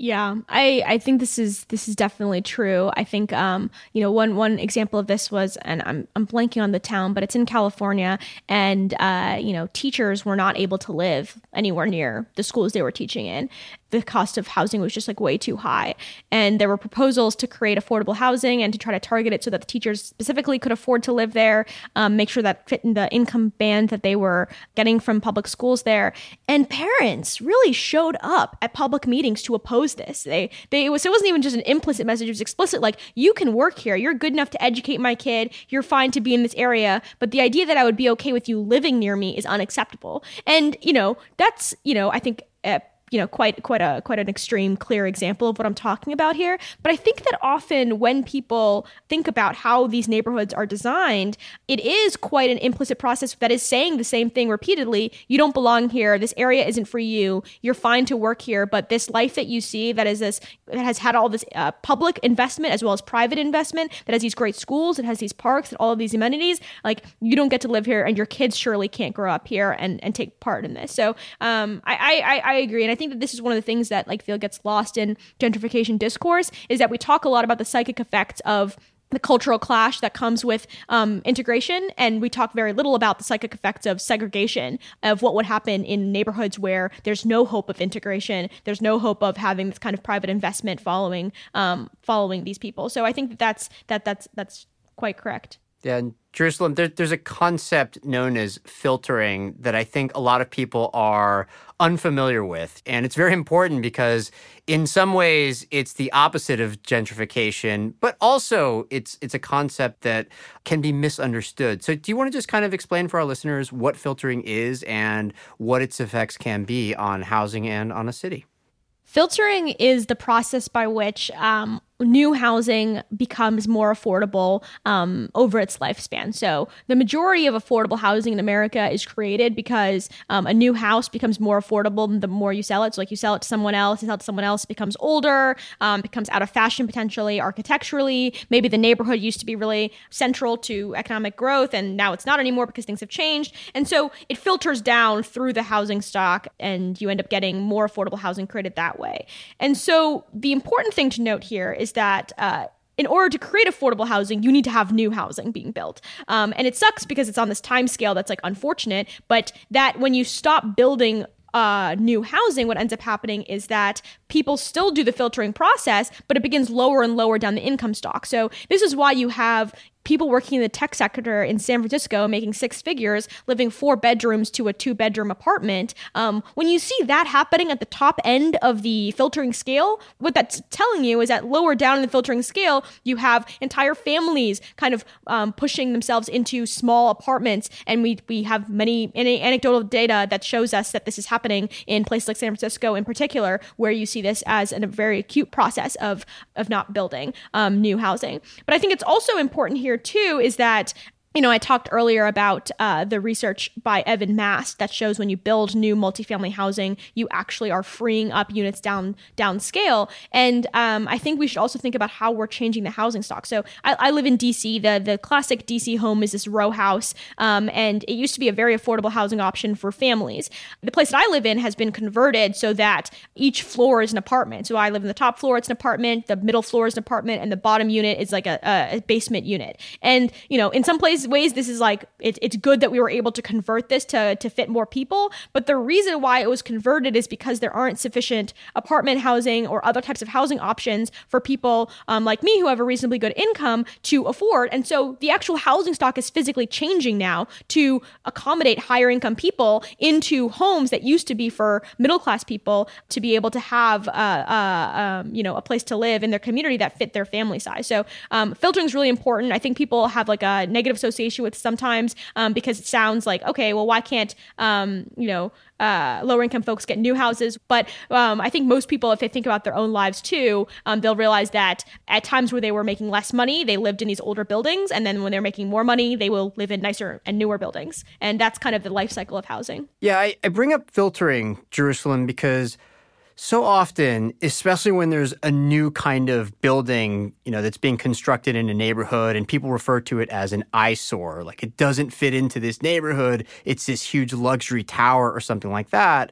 Yeah, I, I think this is this is definitely true. I think um, you know one one example of this was, and I'm I'm blanking on the town, but it's in California, and uh, you know teachers were not able to live anywhere near the schools they were teaching in. The cost of housing was just like way too high, and there were proposals to create affordable housing and to try to target it so that the teachers specifically could afford to live there, um, make sure that fit in the income band that they were getting from public schools there. And parents really showed up at public meetings to oppose this. They, they, it was, it wasn't even just an implicit message. It was explicit. Like, you can work here. You're good enough to educate my kid. You're fine to be in this area. But the idea that I would be okay with you living near me is unacceptable. And, you know, that's, you know, I think, uh, you know, quite quite a quite an extreme, clear example of what I'm talking about here. But I think that often when people think about how these neighborhoods are designed, it is quite an implicit process that is saying the same thing repeatedly. You don't belong here. This area isn't for you. You're fine to work here. But this life that you see that is this, that has had all this uh, public investment as well as private investment, that has these great schools, it has these parks and all of these amenities, like, you don't get to live here, and your kids surely can't grow up here and, and take part in this. So um, I, I, I agree. And I think I think that this is one of the things that like feel gets lost in gentrification discourse, is that we talk a lot about the psychic effects of the cultural clash that comes with um, integration, and we talk very little about the psychic effects of segregation, of what would happen in neighborhoods where there's no hope of integration, there's no hope of having this kind of private investment following um, following these people. So I think that that's that that's that's quite correct. Yeah, and Jerusalem, there, there's a concept known as filtering that I think a lot of people are unfamiliar with. And it's very important because in some ways it's the opposite of gentrification, but also it's it's a concept that can be misunderstood. So do you want to just kind of explain for our listeners what filtering is and what its effects can be on housing and on a city? Filtering is the process by which um, new housing becomes more affordable um, over its lifespan. So the majority of affordable housing in America is created because um, a new house becomes more affordable the more you sell it. So like you sell it to someone else, you sell it to someone else, it becomes older, um, becomes out of fashion potentially architecturally. Maybe the neighborhood used to be really central to economic growth, and now it's not anymore because things have changed. And so it filters down through the housing stock, and you end up getting more affordable housing created that way. And so the important thing to note here is that uh, in order to create affordable housing, you need to have new housing being built. Um, and it sucks because it's on this time scale that's like unfortunate, but that when you stop building uh, new housing, what ends up happening is that people still do the filtering process, but it begins lower and lower down the income stock. So this is why you have people working in the tech sector in San Francisco making six figures, living four bedrooms to a two bedroom apartment. Um, when you see that happening at the top end of the filtering scale, what that's telling you is that lower down in the filtering scale, you have entire families kind of um, pushing themselves into small apartments. And we we have many anecdotal data that shows us that this is happening in places like San Francisco in particular, where you see this as a very acute process of, of not building um, new housing. But I think it's also important here too, is that, you know, I talked earlier about uh, the research by Evan Mast that shows when you build new multifamily housing, you actually are freeing up units down downscale. And um, I think we should also think about how we're changing the housing stock. So I, I live in D C. The the classic D C home is this row house, um, and it used to be a very affordable housing option for families. The place that I live in has been converted so that each floor is an apartment. So I live in the top floor, it's an apartment, the middle floor is an apartment, and the bottom unit is like a, a basement unit. And, you know, in some places, ways this is like it, it's good that we were able to convert this to to fit more people, but the reason why it was converted is because there aren't sufficient apartment housing or other types of housing options for people um, like me who have a reasonably good income to afford. And so the actual housing stock is physically changing now to accommodate higher income people into homes that used to be for middle class people to be able to have uh, uh, um, you know, a place to live in their community that fit their family size. So um, filtering is really important. I think people have like a negative association with sometimes um, because it sounds like, okay, well, why can't, um, you know, uh, lower income folks get new houses? But um, I think most people, if they think about their own lives too, um, they'll realize that at times where they were making less money, they lived in these older buildings. And then when they're making more money, they will live in nicer and newer buildings. And that's kind of the life cycle of housing. Yeah, I, I bring up filtering, Jerusalem, because so often, especially when there's a new kind of building, you know, that's being constructed in a neighborhood and people refer to it as an eyesore, like it doesn't fit into this neighborhood, it's this huge luxury tower or something like that.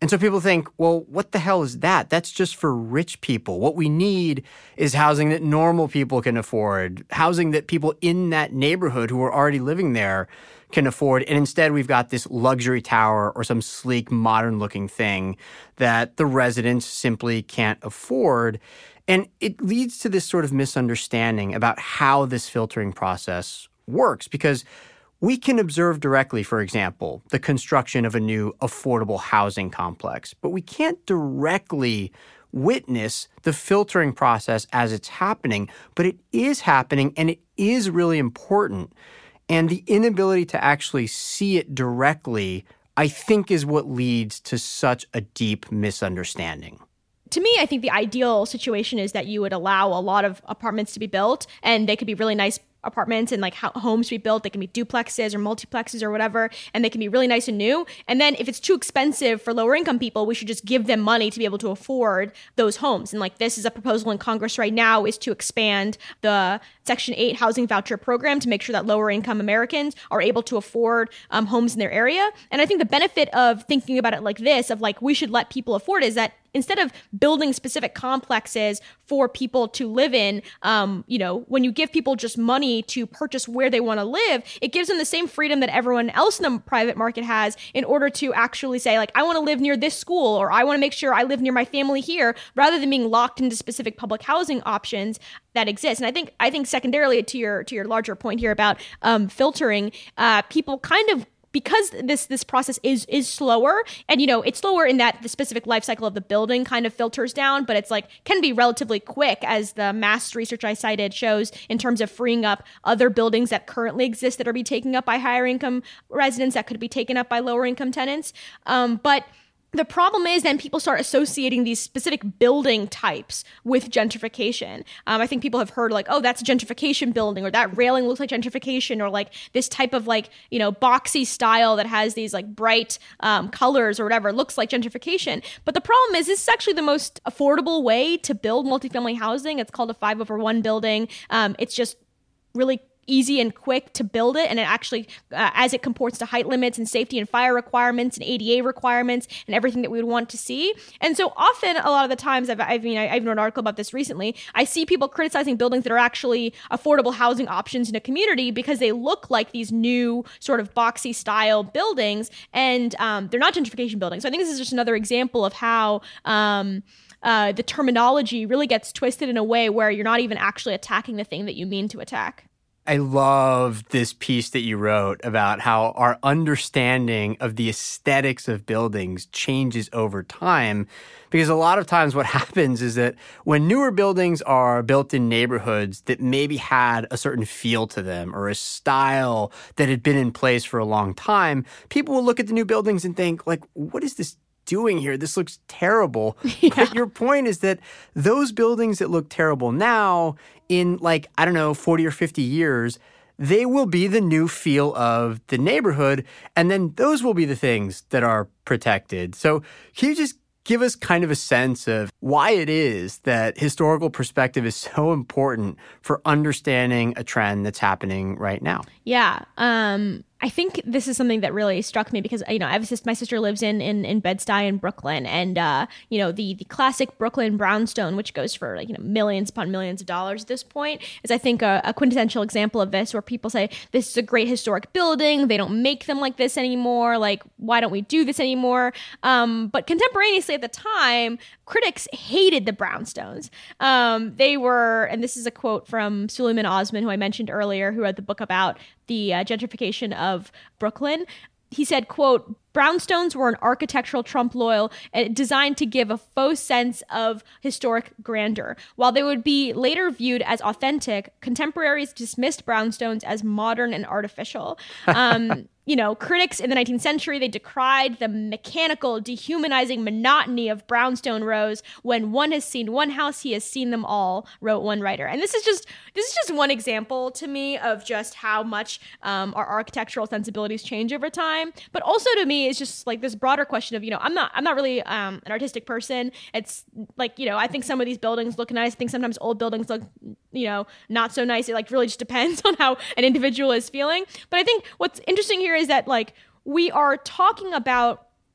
And so people think, well, what the hell is that? That's just for rich people. What we need is housing that normal people can afford, housing that people in that neighborhood who are already living there can afford. And instead, we've got this luxury tower or some sleek, modern-looking thing that the residents simply can't afford. And it leads to this sort of misunderstanding about how this filtering process works, because we can observe directly, for example, the construction of a new affordable housing complex, but we can't directly witness the filtering process as it's happening. But it is happening, and it is really important. And the inability to actually see it directly, I think, is what leads to such a deep misunderstanding. To me, I think the ideal situation is that you would allow a lot of apartments to be built, and they could be really nice apartments and like homes to be built. They can be duplexes or multiplexes or whatever, and they can be really nice and new. And then if it's too expensive for lower income people, we should just give them money to be able to afford those homes. And like this is a proposal in Congress right now, is to expand the Section eight housing voucher program to make sure that lower income Americans are able to afford um, homes in their area. And I think the benefit of thinking about it like this, of like we should let people afford, is that instead of building specific complexes for people to live in, um, you know, when you give people just money to purchase where they want to live, it gives them the same freedom that everyone else in the private market has in order to actually say, like, I want to live near this school, or I want to make sure I live near my family here, rather than being locked into specific public housing options that exist. And I think, I think secondarily to your to your larger point here about um, filtering, uh, people kind of, because this this process is is slower, and you know it's slower in that the specific life cycle of the building kind of filters down, but it's like can be relatively quick, as the Mast research I cited shows, in terms of freeing up other buildings that currently exist that are being taken up by higher income residents that could be taken up by lower income tenants. Um, but the problem is then people start associating these specific building types with gentrification. Um, I think people have heard like, oh, that's a gentrification building, or that railing looks like gentrification, or like this type of like, you know, boxy style that has these like bright um, colors or whatever looks like gentrification. But the problem is this is actually the most affordable way to build multifamily housing. It's called a five over one building. Um, it's just really easy and quick to build it, and it actually, uh, as it comports to height limits and safety and fire requirements and A D A requirements and everything that we would want to see. And so often, a lot of the times, I've, I mean, I, I've written an article about this recently, I see people criticizing buildings that are actually affordable housing options in a community because they look like these new sort of boxy style buildings, and um, they're not gentrification buildings. So I think this is just another example of how um, uh, the terminology really gets twisted in a way where you're not even actually attacking the thing that you mean to attack. I love this piece that you wrote about how our understanding of the aesthetics of buildings changes over time, because a lot of times what happens is that when newer buildings are built in neighborhoods that maybe had a certain feel to them or a style that had been in place for a long time, people will look at the new buildings and think, like, what is this doing here? This looks terrible. Yeah. But your point is that those buildings that look terrible now, in like, I don't know, forty or fifty years, they will be the new feel of the neighborhood. And then those will be the things that are protected. So can you just give us kind of a sense of why it is that historical perspective is so important for understanding a trend that's happening right now? Yeah. Um, I think this is something that really struck me because, you know, I have a sister, my sister lives in, in, in Bed-Stuy in Brooklyn, and, uh, you know, the, the classic Brooklyn brownstone, which goes for, like, you know, millions upon millions of dollars at this point, is, I think, a, a quintessential example of this, where people say, this is a great historic building. They don't make them like this anymore. Like, why don't we do this anymore? Um, but contemporaneously at the time, critics hated the brownstones. Um, they were, and this is a quote from Suleiman Osman, who I mentioned earlier, who wrote the book about the uh, gentrification of Brooklyn. He said, quote, brownstones were an architectural trompe l'oeil designed to give a faux sense of historic grandeur. While they would be later viewed as authentic, contemporaries dismissed brownstones as modern and artificial. Um, you know, critics in the nineteenth century, they decried the mechanical, dehumanizing monotony of brownstone rows. When one has seen one house, he has seen them all, wrote one writer. And this is just this is just one example to me of just how much um, our architectural sensibilities change over time. But also to me, it's just like this broader question of, you know, I'm not I'm not really um, an artistic person. It's like, you know, I think some of these buildings look nice. I think sometimes old buildings look, you know, not so nice. It like really just depends on how an individual is feeling. But I think what's interesting here is that, like, we are talking about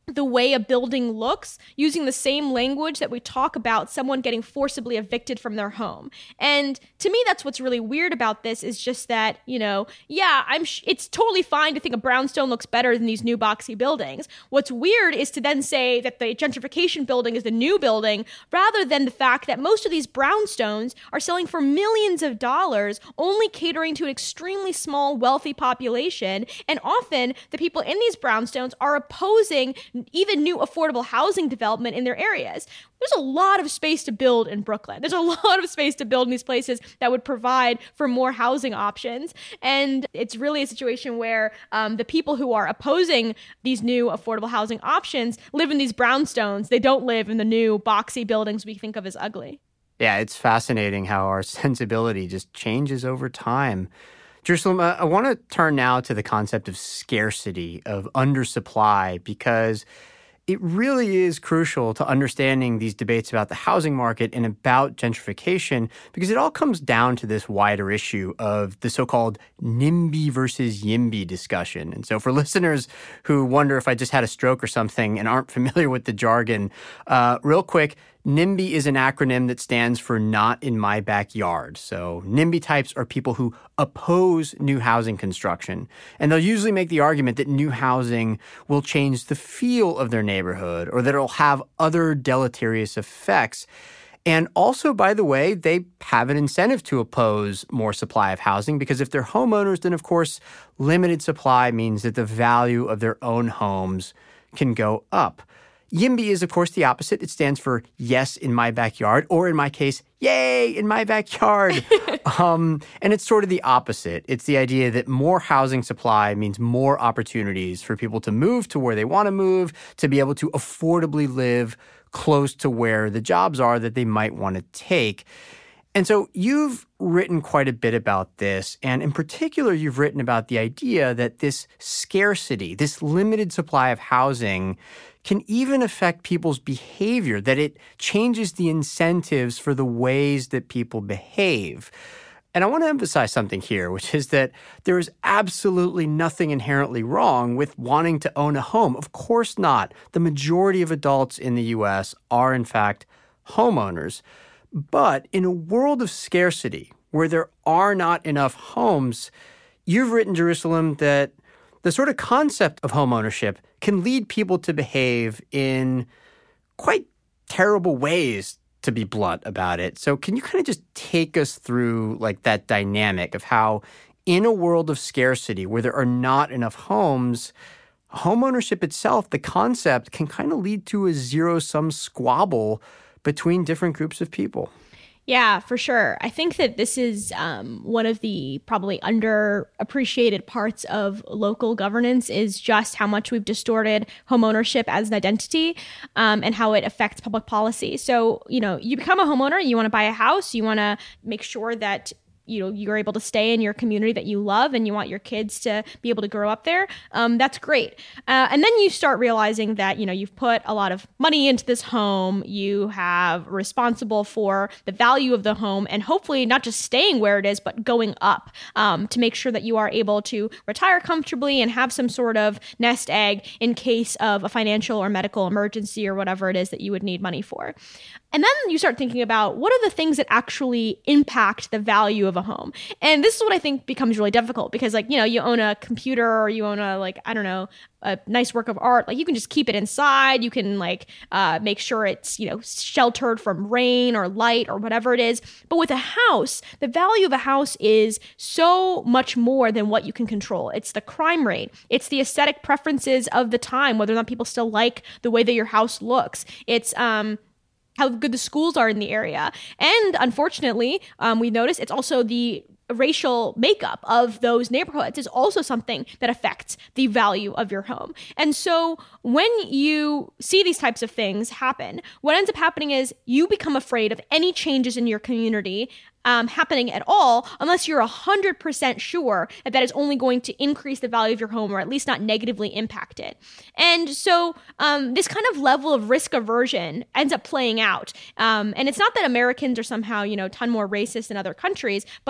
the way a building looks using the same language that we talk about someone getting forcibly evicted from their home. And to me, that's what's really weird about this is just that, you know, yeah, I'm sh- it's totally fine to think a brownstone looks better than these new boxy buildings. What's weird is to then say that the gentrification building is the new building rather than the fact that most of these brownstones are selling for millions of dollars, only catering to an extremely small, wealthy population. And often the people in these brownstones are opposing even new affordable housing development in their areas. There's a lot of space to build in Brooklyn. There's a lot of space to build in these places that would provide for more housing options. And it's really a situation where um, the people who are opposing these new affordable housing options live in these brownstones. They don't live in the new boxy buildings we think of as ugly. Yeah, it's fascinating how our sensibility just changes over time. Jerusalem, uh, I want to turn now to the concept of scarcity, of undersupply, because it really is crucial to understanding these debates about the housing market and about gentrification, because it all comes down to this wider issue of the so-called NIMBY versus YIMBY discussion. And so for listeners who wonder if I just had a stroke or something and aren't familiar with the jargon, uh, real quick, NIMBY is an acronym that stands for Not in My Backyard. So NIMBY types are people who oppose new housing construction. And they'll usually make the argument that new housing will change the feel of their neighborhood or that it'll have other deleterious effects. And also, by the way, they have an incentive to oppose more supply of housing because if they're homeowners, then of course, limited supply means that the value of their own homes can go up. YIMBY is, of course, the opposite. It stands for yes in my backyard, or in my case, yay in my backyard. um, and it's sort of the opposite. It's the idea that more housing supply means more opportunities for people to move to where they want to move, to be able to affordably live close to where the jobs are that they might want to take. And so you've written quite a bit about this, and in particular, you've written about the idea that this scarcity, this limited supply of housing, can even affect people's behavior, that it changes the incentives for the ways that people behave. And I want to emphasize something here, which is that there is absolutely nothing inherently wrong with wanting to own a home. Of course not. The majority of adults in the U S are, in fact, homeowners. But in a world of scarcity, where there are not enough homes, you've written, Jerusalem, that the sort of concept of homeownership can lead people to behave in quite terrible ways, to be blunt about it. So can you kind of just take us through like that dynamic of how in a world of scarcity where there are not enough homes, homeownership itself, the concept, can kind of lead to a zero-sum squabble between different groups of people? Yeah, for sure. I think that this is um, one of the probably underappreciated parts of local governance is just how much we've distorted homeownership as an identity um, and how it affects public policy. So, you know, you become a homeowner, you want to buy a house, you want to make sure that you know, you're able to stay in your community that you love and you want your kids to be able to grow up there, um, that's great. Uh, and then you start realizing that, you know, you've put a lot of money into this home, you have responsible for the value of the home and hopefully not just staying where it is, but going up um, to make sure that you are able to retire comfortably and have some sort of nest egg in case of a financial or medical emergency or whatever it is that you would need money for. And then you start thinking about what are the things that actually impact the value of a home. And this is what I think becomes really difficult because, like, you know, you own a computer or you own a, like, I don't know, a nice work of art. Like, you can just keep it inside. You can, like, uh, make sure it's, you know, sheltered from rain or light or whatever it is. But with a house, the value of a house is so much more than what you can control. It's the crime rate. It's the aesthetic preferences of the time, whether or not people still like the way that your house looks. It's, um, how good the schools are in the area. And unfortunately, um, we notice it's also the racial makeup of those neighborhoods is also something that affects the value of your home. And so when you see these types of things happen, what ends up happening is you become afraid of any changes in your community Um, happening at all unless you're one hundred percent sure that that is only going to increase the value of your home or at least not negatively impact it. And so um, this kind of level of risk aversion ends up playing out. Um, and it's not that Americans are somehow, you know, a ton more racist than other countries, but our,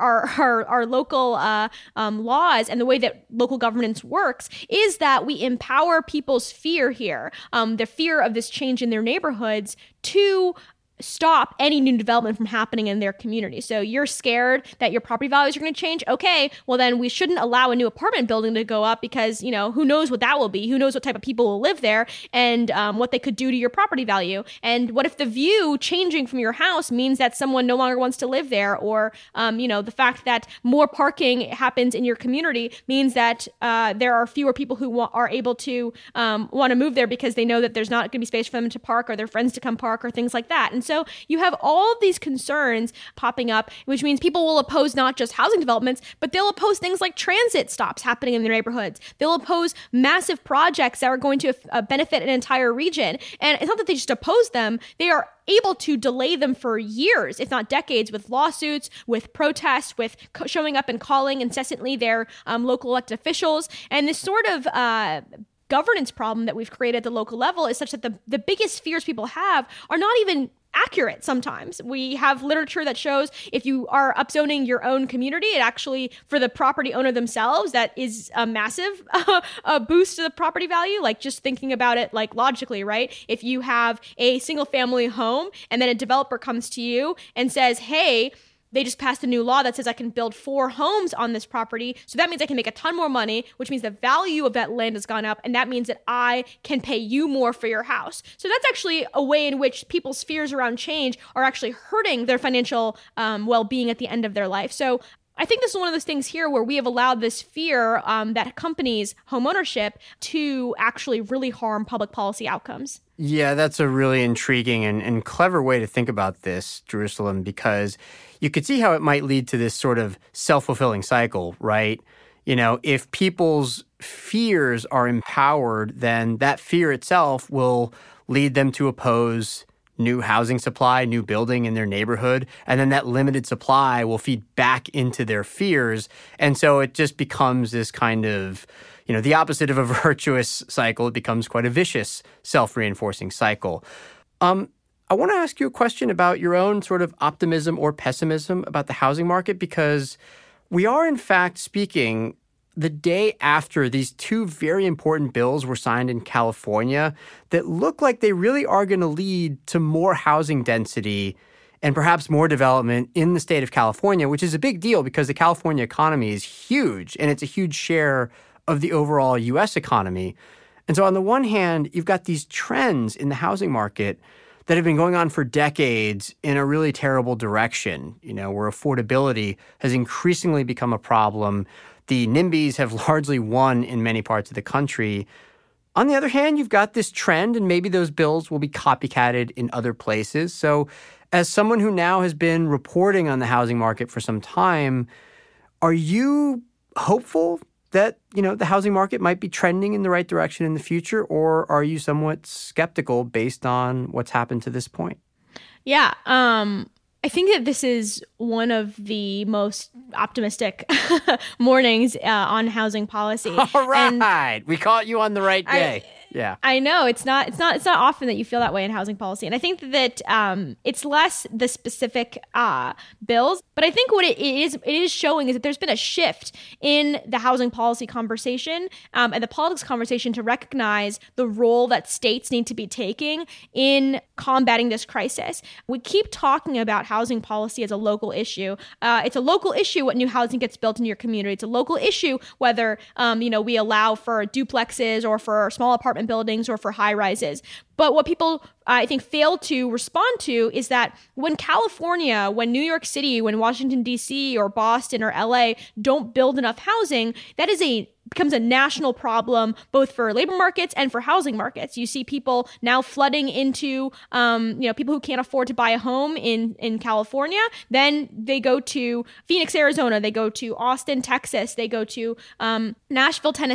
our our, our local uh, um, laws and the way that local governance works is that we empower people's fear here, um, the fear of this change in their neighborhoods, to stop any new development from happening in their community. So you're scared that your property values are going to change. Okay, well then we shouldn't allow a new apartment building to go up because, you know, who knows what that will be? Who knows what type of people will live there and um, what they could do to your property value? And what if the view changing from your house means that someone no longer wants to live there? Or, um, you know, the fact that more parking happens in your community means that uh, there are fewer people who wa- are able to um, want to move there because they know that there's not going to be space for them to park or their friends to come park or things like that. And so you have all of these concerns popping up, which means people will oppose not just housing developments, but they'll oppose things like transit stops happening in their neighborhoods. They'll oppose massive projects that are going to uh, benefit an entire region. And it's not that they just oppose them. They are able to delay them for years, if not decades, with lawsuits, with protests, with co- showing up and calling incessantly their um, local elected officials. And this sort of uh, governance problem that we've created at the local level is such that the, the biggest fears people have are not even accurate sometimes. We have literature that shows if you are upzoning your own community, it actually, for the property owner themselves, that is a massive uh, a boost to the property value. Like just thinking about it like logically, right? If you have a single family home and then a developer comes to you and says, hey, they just passed a new law that says I can build four homes on this property. So that means I can make a ton more money, which means the value of that land has gone up. And that means that I can pay you more for your house. So that's actually a way in which people's fears around change are actually hurting their financial um, well-being at the end of their life. So I think this is one of those things here where we have allowed this fear um, that accompanies homeownership to actually really harm public policy outcomes. Yeah, that's a really intriguing and, and clever way to think about this, Jerusalem, because you could see how it might lead to this sort of self-fulfilling cycle, right? You know, if people's fears are empowered, then that fear itself will lead them to oppose new housing supply, new building in their neighborhood, and then that limited supply will feed back into their fears. And so it just becomes this kind of, you know, the opposite of a virtuous cycle. It becomes quite a vicious, self-reinforcing cycle. Um, I want to ask you a question about your own sort of optimism or pessimism about the housing market, because we are, in fact, speaking the day after these two very important bills were signed in California that look like they really are going to lead to more housing density and perhaps more development in the state of California, which is a big deal because the California economy is huge and it's a huge share of the overall U S economy. And so on the one hand, you've got these trends in the housing market that have been going on for decades in a really terrible direction, you know, where affordability has increasingly become a problem. The NIMBYs have largely won in many parts of the country. On the other hand, you've got this trend, and maybe those bills will be copycatted in other places. So as someone who now has been reporting on the housing market for some time, are you hopeful that, you know, the housing market might be trending in the right direction in the future, or are you somewhat skeptical based on what's happened to this point? Yeah, um, I think that this is one of the most optimistic mornings uh, on housing policy. All right, and we caught you on the right day. I, Yeah, I know it's not it's not it's not often that you feel that way in housing policy, and I think that um, it's less the specific uh, bills, but I think what it is it is showing is that there's been a shift in the housing policy conversation um, and the politics conversation to recognize the role that states need to be taking in combating this crisis. We keep talking about housing policy as a local issue. Uh, it's a local issue what new housing gets built in your community. It's a local issue whether um, you know we allow for duplexes or for small apartment buildings or for high rises. But what people, uh, I think, fail to respond to is that when California, when New York City, when Washington, D C or Boston or L A don't build enough housing, that is a becomes a national problem, both for labor markets and for housing markets. You see people now flooding into, um, you know, people who can't afford to buy a home in, in California. Then they go to Phoenix, Arizona. They go to Austin, Texas. They go to um, Nashville, Tennessee.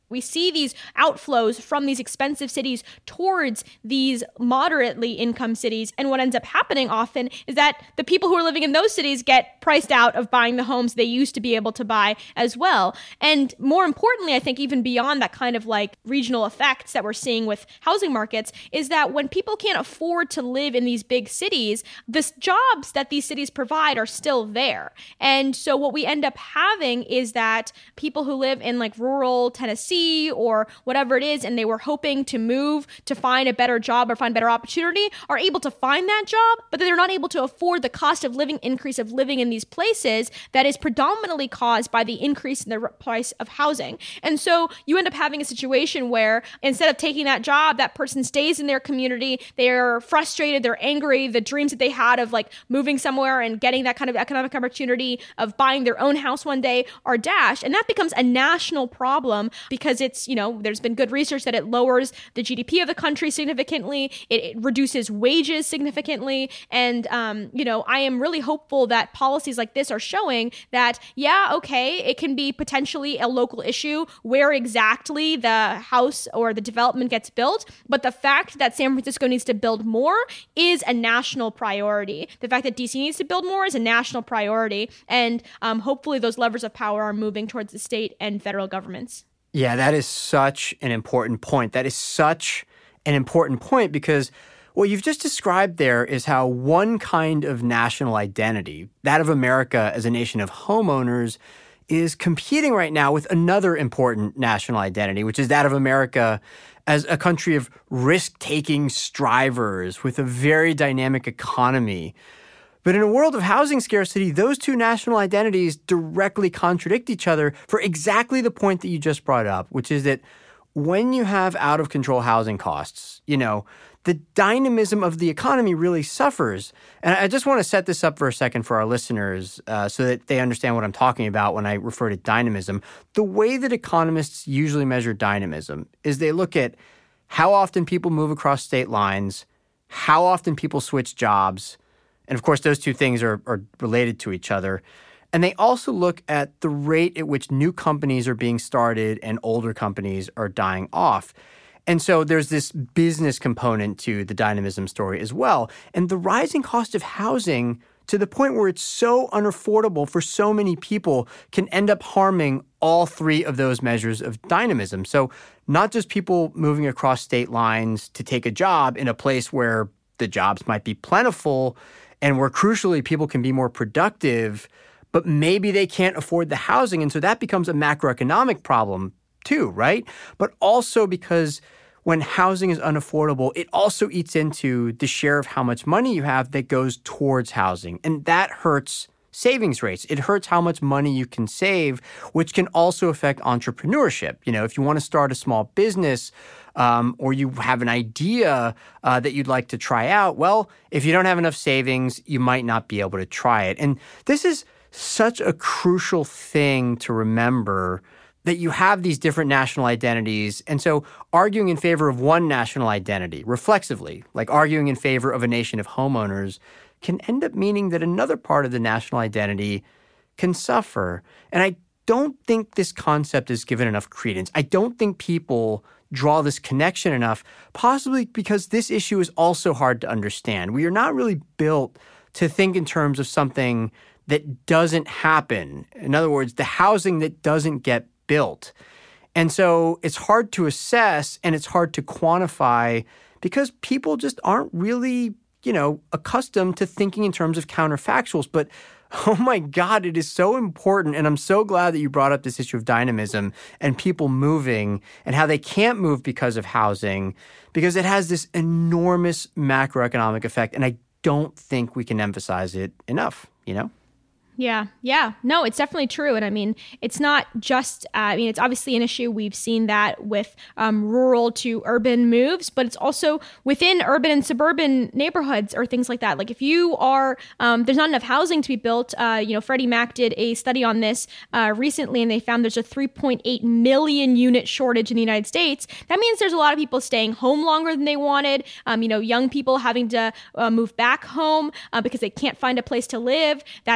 We see these outflows from these expensive cities towards these moderately income cities. And what ends up happening often is that the people who are living in those cities get priced out of buying the homes they used to be able to buy as well. And more importantly, I think even beyond that kind of like regional effects that we're seeing with housing markets is that when people can't afford to live in these big cities, the jobs that these cities provide are still there. And so what we end up having is that people who live in like rural Tennessee or whatever it is, and they were hoping to move to find a better job or find better opportunity, are able to find that job, but they're not able to afford the cost of living increase of living in these places that is predominantly caused by the increase in the price of housing. And so you end up having a situation where instead of taking that job, that person stays in their community, they're frustrated, they're angry, the dreams that they had of like moving somewhere and getting that kind of economic opportunity of buying their own house one day are dashed. And that becomes a national problem because Because it's, you know, there's been good research that it lowers the G D P of the country significantly. It, it reduces wages significantly. And, um, you know, I am really hopeful that policies like this are showing that, yeah, okay, it can be potentially a local issue where exactly the house or the development gets built. But the fact that San Francisco needs to build more is a national priority. The fact that D C needs to build more is a national priority. And um, hopefully those levers of power are moving towards the state and federal governments. Yeah, that is such an important point. That is such an important point because what you've just described there is how one kind of national identity, that of America as a nation of homeowners, is competing right now with another important national identity, which is that of America as a country of risk-taking strivers with a very dynamic economy. But in a world of housing scarcity, those two national identities directly contradict each other for exactly the point that you just brought up, which is that when you have out-of-control housing costs, you know, the dynamism of the economy really suffers. And I just want to set this up for a second for our listeners uh, so that they understand what I'm talking about when I refer to dynamism. The way that economists usually measure dynamism is they look at how often people move across state lines, how often people switch jobs. And of course, those two things are, are related to each other. And they also look at the rate at which new companies are being started and older companies are dying off. And so there's this business component to the dynamism story as well. And the rising cost of housing to the point where it's so unaffordable for so many people can end up harming all three of those measures of dynamism. So not just people moving across state lines to take a job in a place where the jobs might be plentiful and where crucially people can be more productive, but maybe they can't afford the housing. And so that becomes a macroeconomic problem too, right? But also because when housing is unaffordable, it also eats into the share of how much money you have that goes towards housing. And that hurts savings rates. It hurts how much money you can save, which can also affect entrepreneurship. You know, if you want to start a small business um, or you have an idea uh, that you'd like to try out, well, if you don't have enough savings, you might not be able to try it. And this is such a crucial thing to remember, that you have these different national identities. And so arguing in favor of one national identity reflexively, like arguing in favor of a nation of homeowners, can end up meaning that another part of the national identity can suffer. And I don't think this concept is given enough credence. I don't think people draw this connection enough, possibly because this issue is also hard to understand. We are not really built to think in terms of something that doesn't happen. In other words, the housing that doesn't get built. And so it's hard to assess and it's hard to quantify because people just aren't really, you know, accustomed to thinking in terms of counterfactuals. But oh my God, it is so important. And I'm so glad that you brought up this issue of dynamism and people moving and how they can't move because of housing, because it has this enormous macroeconomic effect. And I don't think we can emphasize it enough, you know? Yeah, yeah. No, it's definitely true. And I mean, it's not just, uh, I mean, it's obviously an issue. We've seen that with um, rural to urban moves, but it's also within urban and suburban neighborhoods or things like that. Like if you are, um, there's not enough housing to be built. Uh, you know, Freddie Mac did a study on this uh, recently, and they found there's a three point eight million unit shortage in the United States. That means there's a lot of people staying home longer than they wanted. Um, you know, young people having to uh, move back home uh, because they can't find a place to live. That's family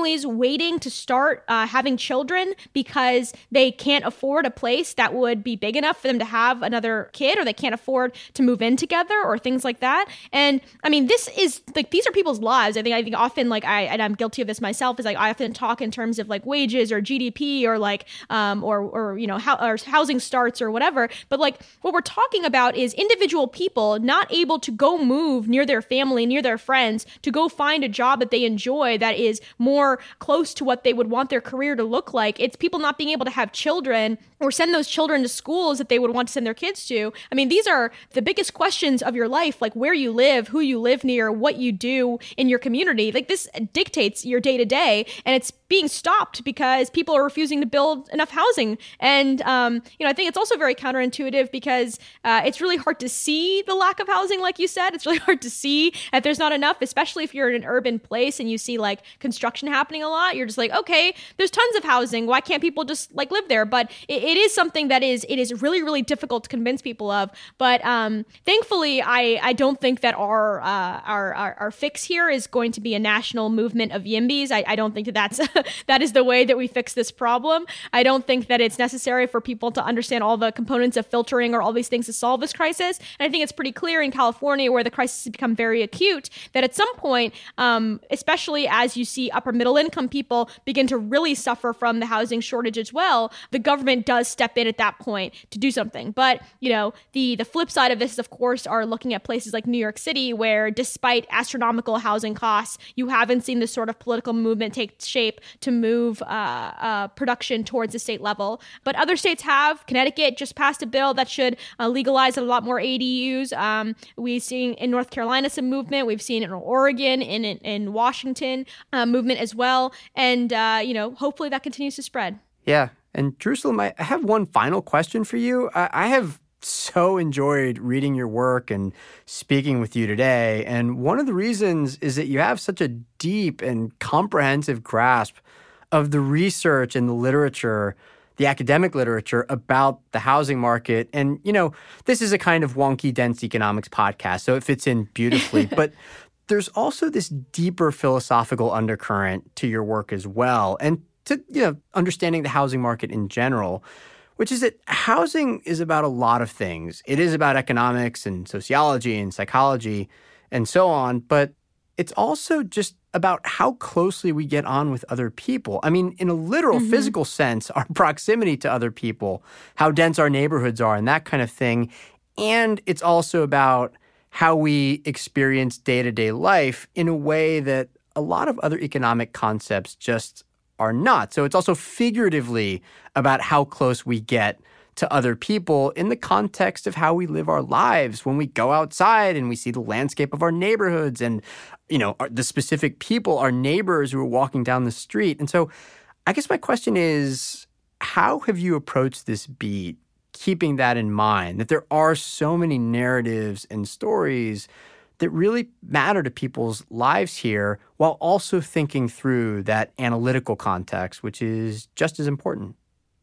families waiting to start uh, having children because they can't afford a place that would be big enough for them to have another kid, or they can't afford to move in together, or things like that. And I mean, this is like, these are people's lives. I think, I think often, like I, and I'm guilty of this myself, is like, I often talk in terms of like wages or G D P or like, um, or, or, you know, how, or housing starts or whatever. But like, what we're talking about is individual people not able to go move near their family, near their friends, to go find a job that they enjoy that is more close to what they would want their career to look like. It's people not being able to have children or send those children to schools that they would want to send their kids to. I mean, these are the biggest questions of your life, like where you live, who you live near, what you do in your community. Like, this dictates your day to day, and it's being stopped because people are refusing to build enough housing. And, um, you know, I think it's also very counterintuitive because uh, it's really hard to see the lack of housing. Like you said, it's really hard to see that there's not enough, especially if you're in an urban place and you see like construction happening a lot. You're just like, okay, there's tons of housing. Why can't people just like live there? But it, it is something that is, it is really, really difficult to convince people of. But um, thankfully, I, I don't think that our, uh, our, our, our fix here is going to be a national movement of YIMBYs. I, I don't think that that's that is the way that we fix this problem. I don't think that it's necessary for people to understand all the components of filtering or all these things to solve this crisis. And I think it's pretty clear in California, where the crisis has become very acute, that at some point, um, especially as you see upper middle income people begin to really suffer from the housing shortage as well, the government does step in at that point to do something. But, you know, the, the flip side of this, of course, are looking at places like New York City, where despite astronomical housing costs, you haven't seen this sort of political movement take shape to move uh, uh, production towards the state level. But other states have. Connecticut just passed a bill that should uh, legalize a lot more A D Us. Um, we've seen in North Carolina some movement. We've seen in Oregon, in in, in Washington, uh, movement as well. And, uh, you know, hopefully that continues to spread. Yeah. And Jerusalem, I have one final question for you. I, I have so enjoyed reading your work and speaking with you today. And one of the reasons is that you have such a deep and comprehensive grasp of the research and the literature, the academic literature about the housing market. And, you know, this is a kind of wonky, dense economics podcast, so it fits in beautifully. But there's also this deeper philosophical undercurrent to your work as well, and to, you know, understanding the housing market in general, which is that housing is about a lot of things. It is about economics and sociology and psychology and so on, but it's also just about how closely we get on with other people. I mean, in a literal mm-hmm. physical sense, our proximity to other people, how dense our neighborhoods are, and that kind of thing. And it's also about how we experience day-to-day life in a way that a lot of other economic concepts just are not. So it's also figuratively about how close we get to other people in the context of how we live our lives when we go outside and we see the landscape of our neighborhoods and, you know, the specific people, our neighbors who are walking down the street. And so I guess my question is, how have you approached this beat, keeping that in mind, that there are so many narratives and stories that really matter to people's lives here, while also thinking through that analytical context, which is just as important?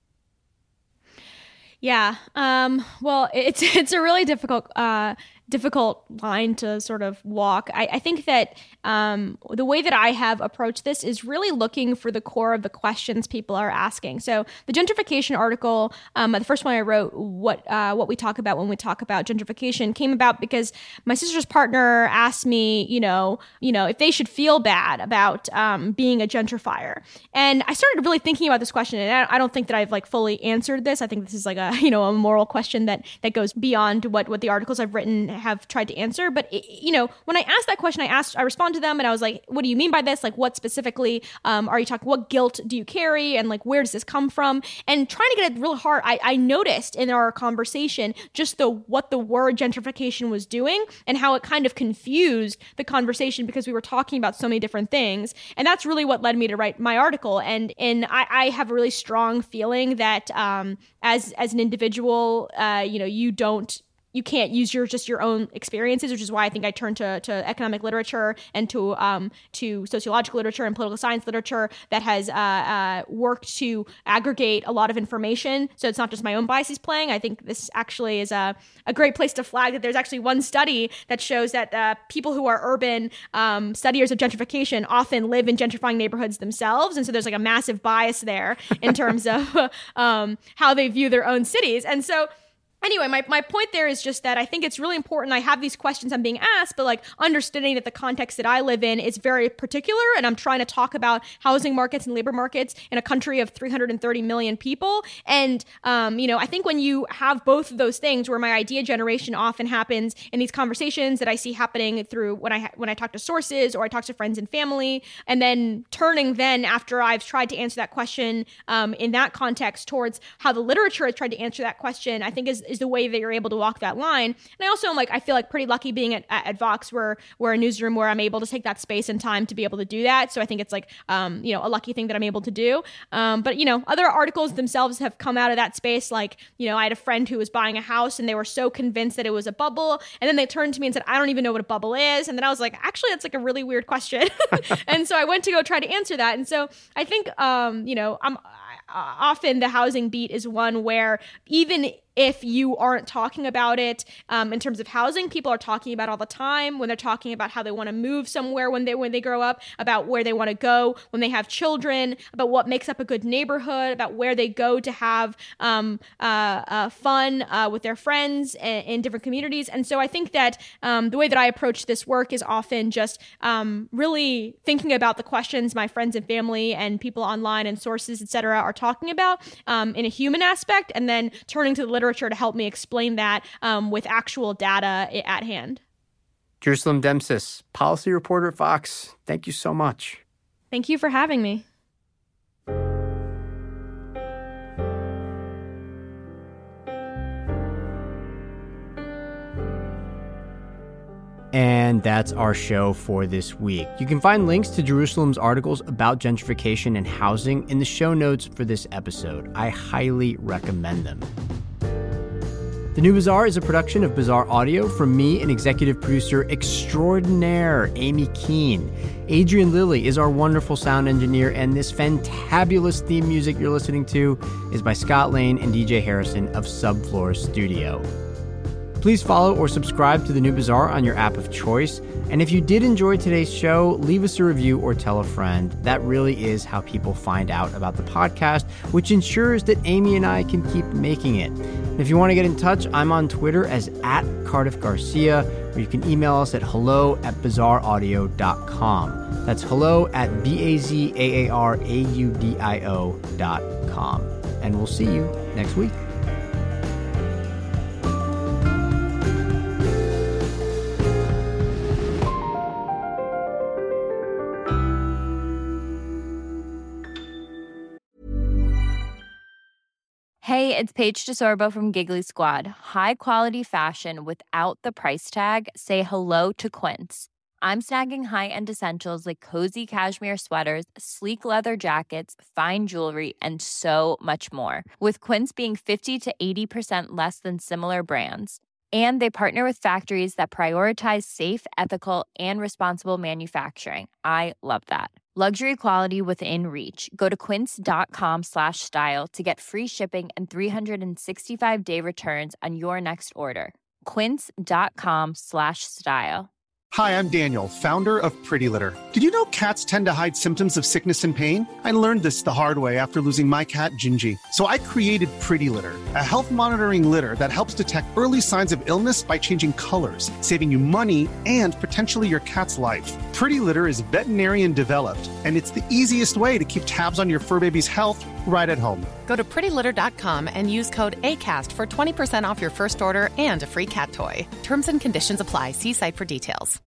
Yeah. Um, well, it's it's a really difficult uh, difficult line to sort of walk. I, I think that um, the way that I have approached this is really looking for the core of the questions people are asking. So the gentrification article, um, the first one I wrote, what uh, what we talk about when we talk about gentrification, came about because my sister's partner asked me, you know, you know, if they should feel bad about um, being a gentrifier. And I started really thinking about this question, and I, I don't think that I've like fully answered this. I think this is like a, you know, a moral question that that goes beyond what what the articles I've written have tried to answer. But, it, you know, when I asked that question, I asked, I responded to them and I was like, what do you mean by this? Like, what specifically um, are you talking, what guilt do you carry? And like, where does this come from? And trying to get it real hard, I, I noticed in our conversation just the what the word gentrification was doing and how it kind of confused the conversation because we were talking about so many different things. And that's really what led me to write my article. And and I, I have a really strong feeling that um, as as an individual, uh, you know, you don't you can't use your just your own experiences, which is why I think I turned to, to economic literature and to um, to sociological literature and political science literature that has uh, uh, worked to aggregate a lot of information. So it's not just my own biases playing. I think this actually is a, a great place to flag that there's actually one study that shows that uh, people who are urban um, studiers of gentrification often live in gentrifying neighborhoods themselves. And so there's like a massive bias there in terms of um, how they view their own cities. And so Anyway, my, my point there is just that I think it's really important. I have these questions I'm being asked, but like understanding that the context that I live in is very particular, and I'm trying to talk about housing markets and labor markets in a country of three hundred thirty million people. And, um, you know, I think when you have both of those things, where my idea generation often happens in these conversations that I see happening through when I, when I talk to sources or I talk to friends and family, and then turning then after I've tried to answer that question um, in that context towards how the literature has tried to answer that question, I think is is the way that you're able to walk that line. And I also am like, I feel like pretty lucky being at, at, at Vox, where we're a newsroom where I'm able to take that space and time to be able to do that. So I think it's like, um, you know, a lucky thing that I'm able to do. Um, but, you know, other articles themselves have come out of that space. Like, you know, I had a friend who was buying a house and they were so convinced that it was a bubble. And then they turned to me and said, I don't even know what a bubble is. And then I was like, actually, that's like a really weird question. And so I went to go try to answer that. And so I think, um, you know, I'm uh, often the housing beat is one where even if you aren't talking about it um, in terms of housing, people are talking about it all the time when they're talking about how they want to move somewhere when they when they grow up, about where they want to go when they have children, about what makes up a good neighborhood, about where they go to have um, uh, uh, fun uh, with their friends in, in different communities. And so I think that um, the way that I approach this work is often just um, really thinking about the questions my friends and family and people online and sources, et cetera, are talking about um, in a human aspect, and then turning to the literature to help me explain that um, with actual data at hand. Jerusalem Demsis, policy reporter at Vox, thank you so much. Thank you for having me. And that's our show for this week. You can find links to Jerusalem's articles about gentrification and housing in the show notes for this episode. I highly recommend them. The New Bazaar is a production of Bazaar Audio from me and executive producer extraordinaire Amy Keene. Adrian Lilly is our wonderful sound engineer, and this fantabulous theme music you're listening to is by Scott Lane and D J Harrison of Subfloor Studio. Please follow or subscribe to The New Bazaar on your app of choice. And if you did enjoy today's show, leave us a review or tell a friend. That really is how people find out about the podcast, which ensures that Amy and I can keep making it. And if you want to get in touch, I'm on Twitter as at Cardiff Garcia, or you can email us at hello at bazaar audio dot com. That's hello at B A Z A A R A U D I O dot com. And we'll see you next week. Hey, it's Paige DeSorbo from Giggly Squad. High quality fashion without the price tag. Say hello to Quince. I'm snagging high-end essentials like cozy cashmere sweaters, sleek leather jackets, fine jewelry, and so much more. With Quince being fifty to eighty percent less than similar brands. And they partner with factories that prioritize safe, ethical, and responsible manufacturing. I love that. Luxury quality within reach. Go to quince.com slash style to get free shipping and three sixty-five day returns on your next order. Quince.com slash style. Hi, I'm Daniel, founder of Pretty Litter. Did you know cats tend to hide symptoms of sickness and pain? I learned this the hard way after losing my cat, Gingy. So I created Pretty Litter, a health monitoring litter that helps detect early signs of illness by changing colors, saving you money and potentially your cat's life. Pretty Litter is veterinarian developed, and it's the easiest way to keep tabs on your fur baby's health right at home. Go to pretty litter dot com and use code ACAST for twenty percent off your first order and a free cat toy. Terms and conditions apply. See site for details.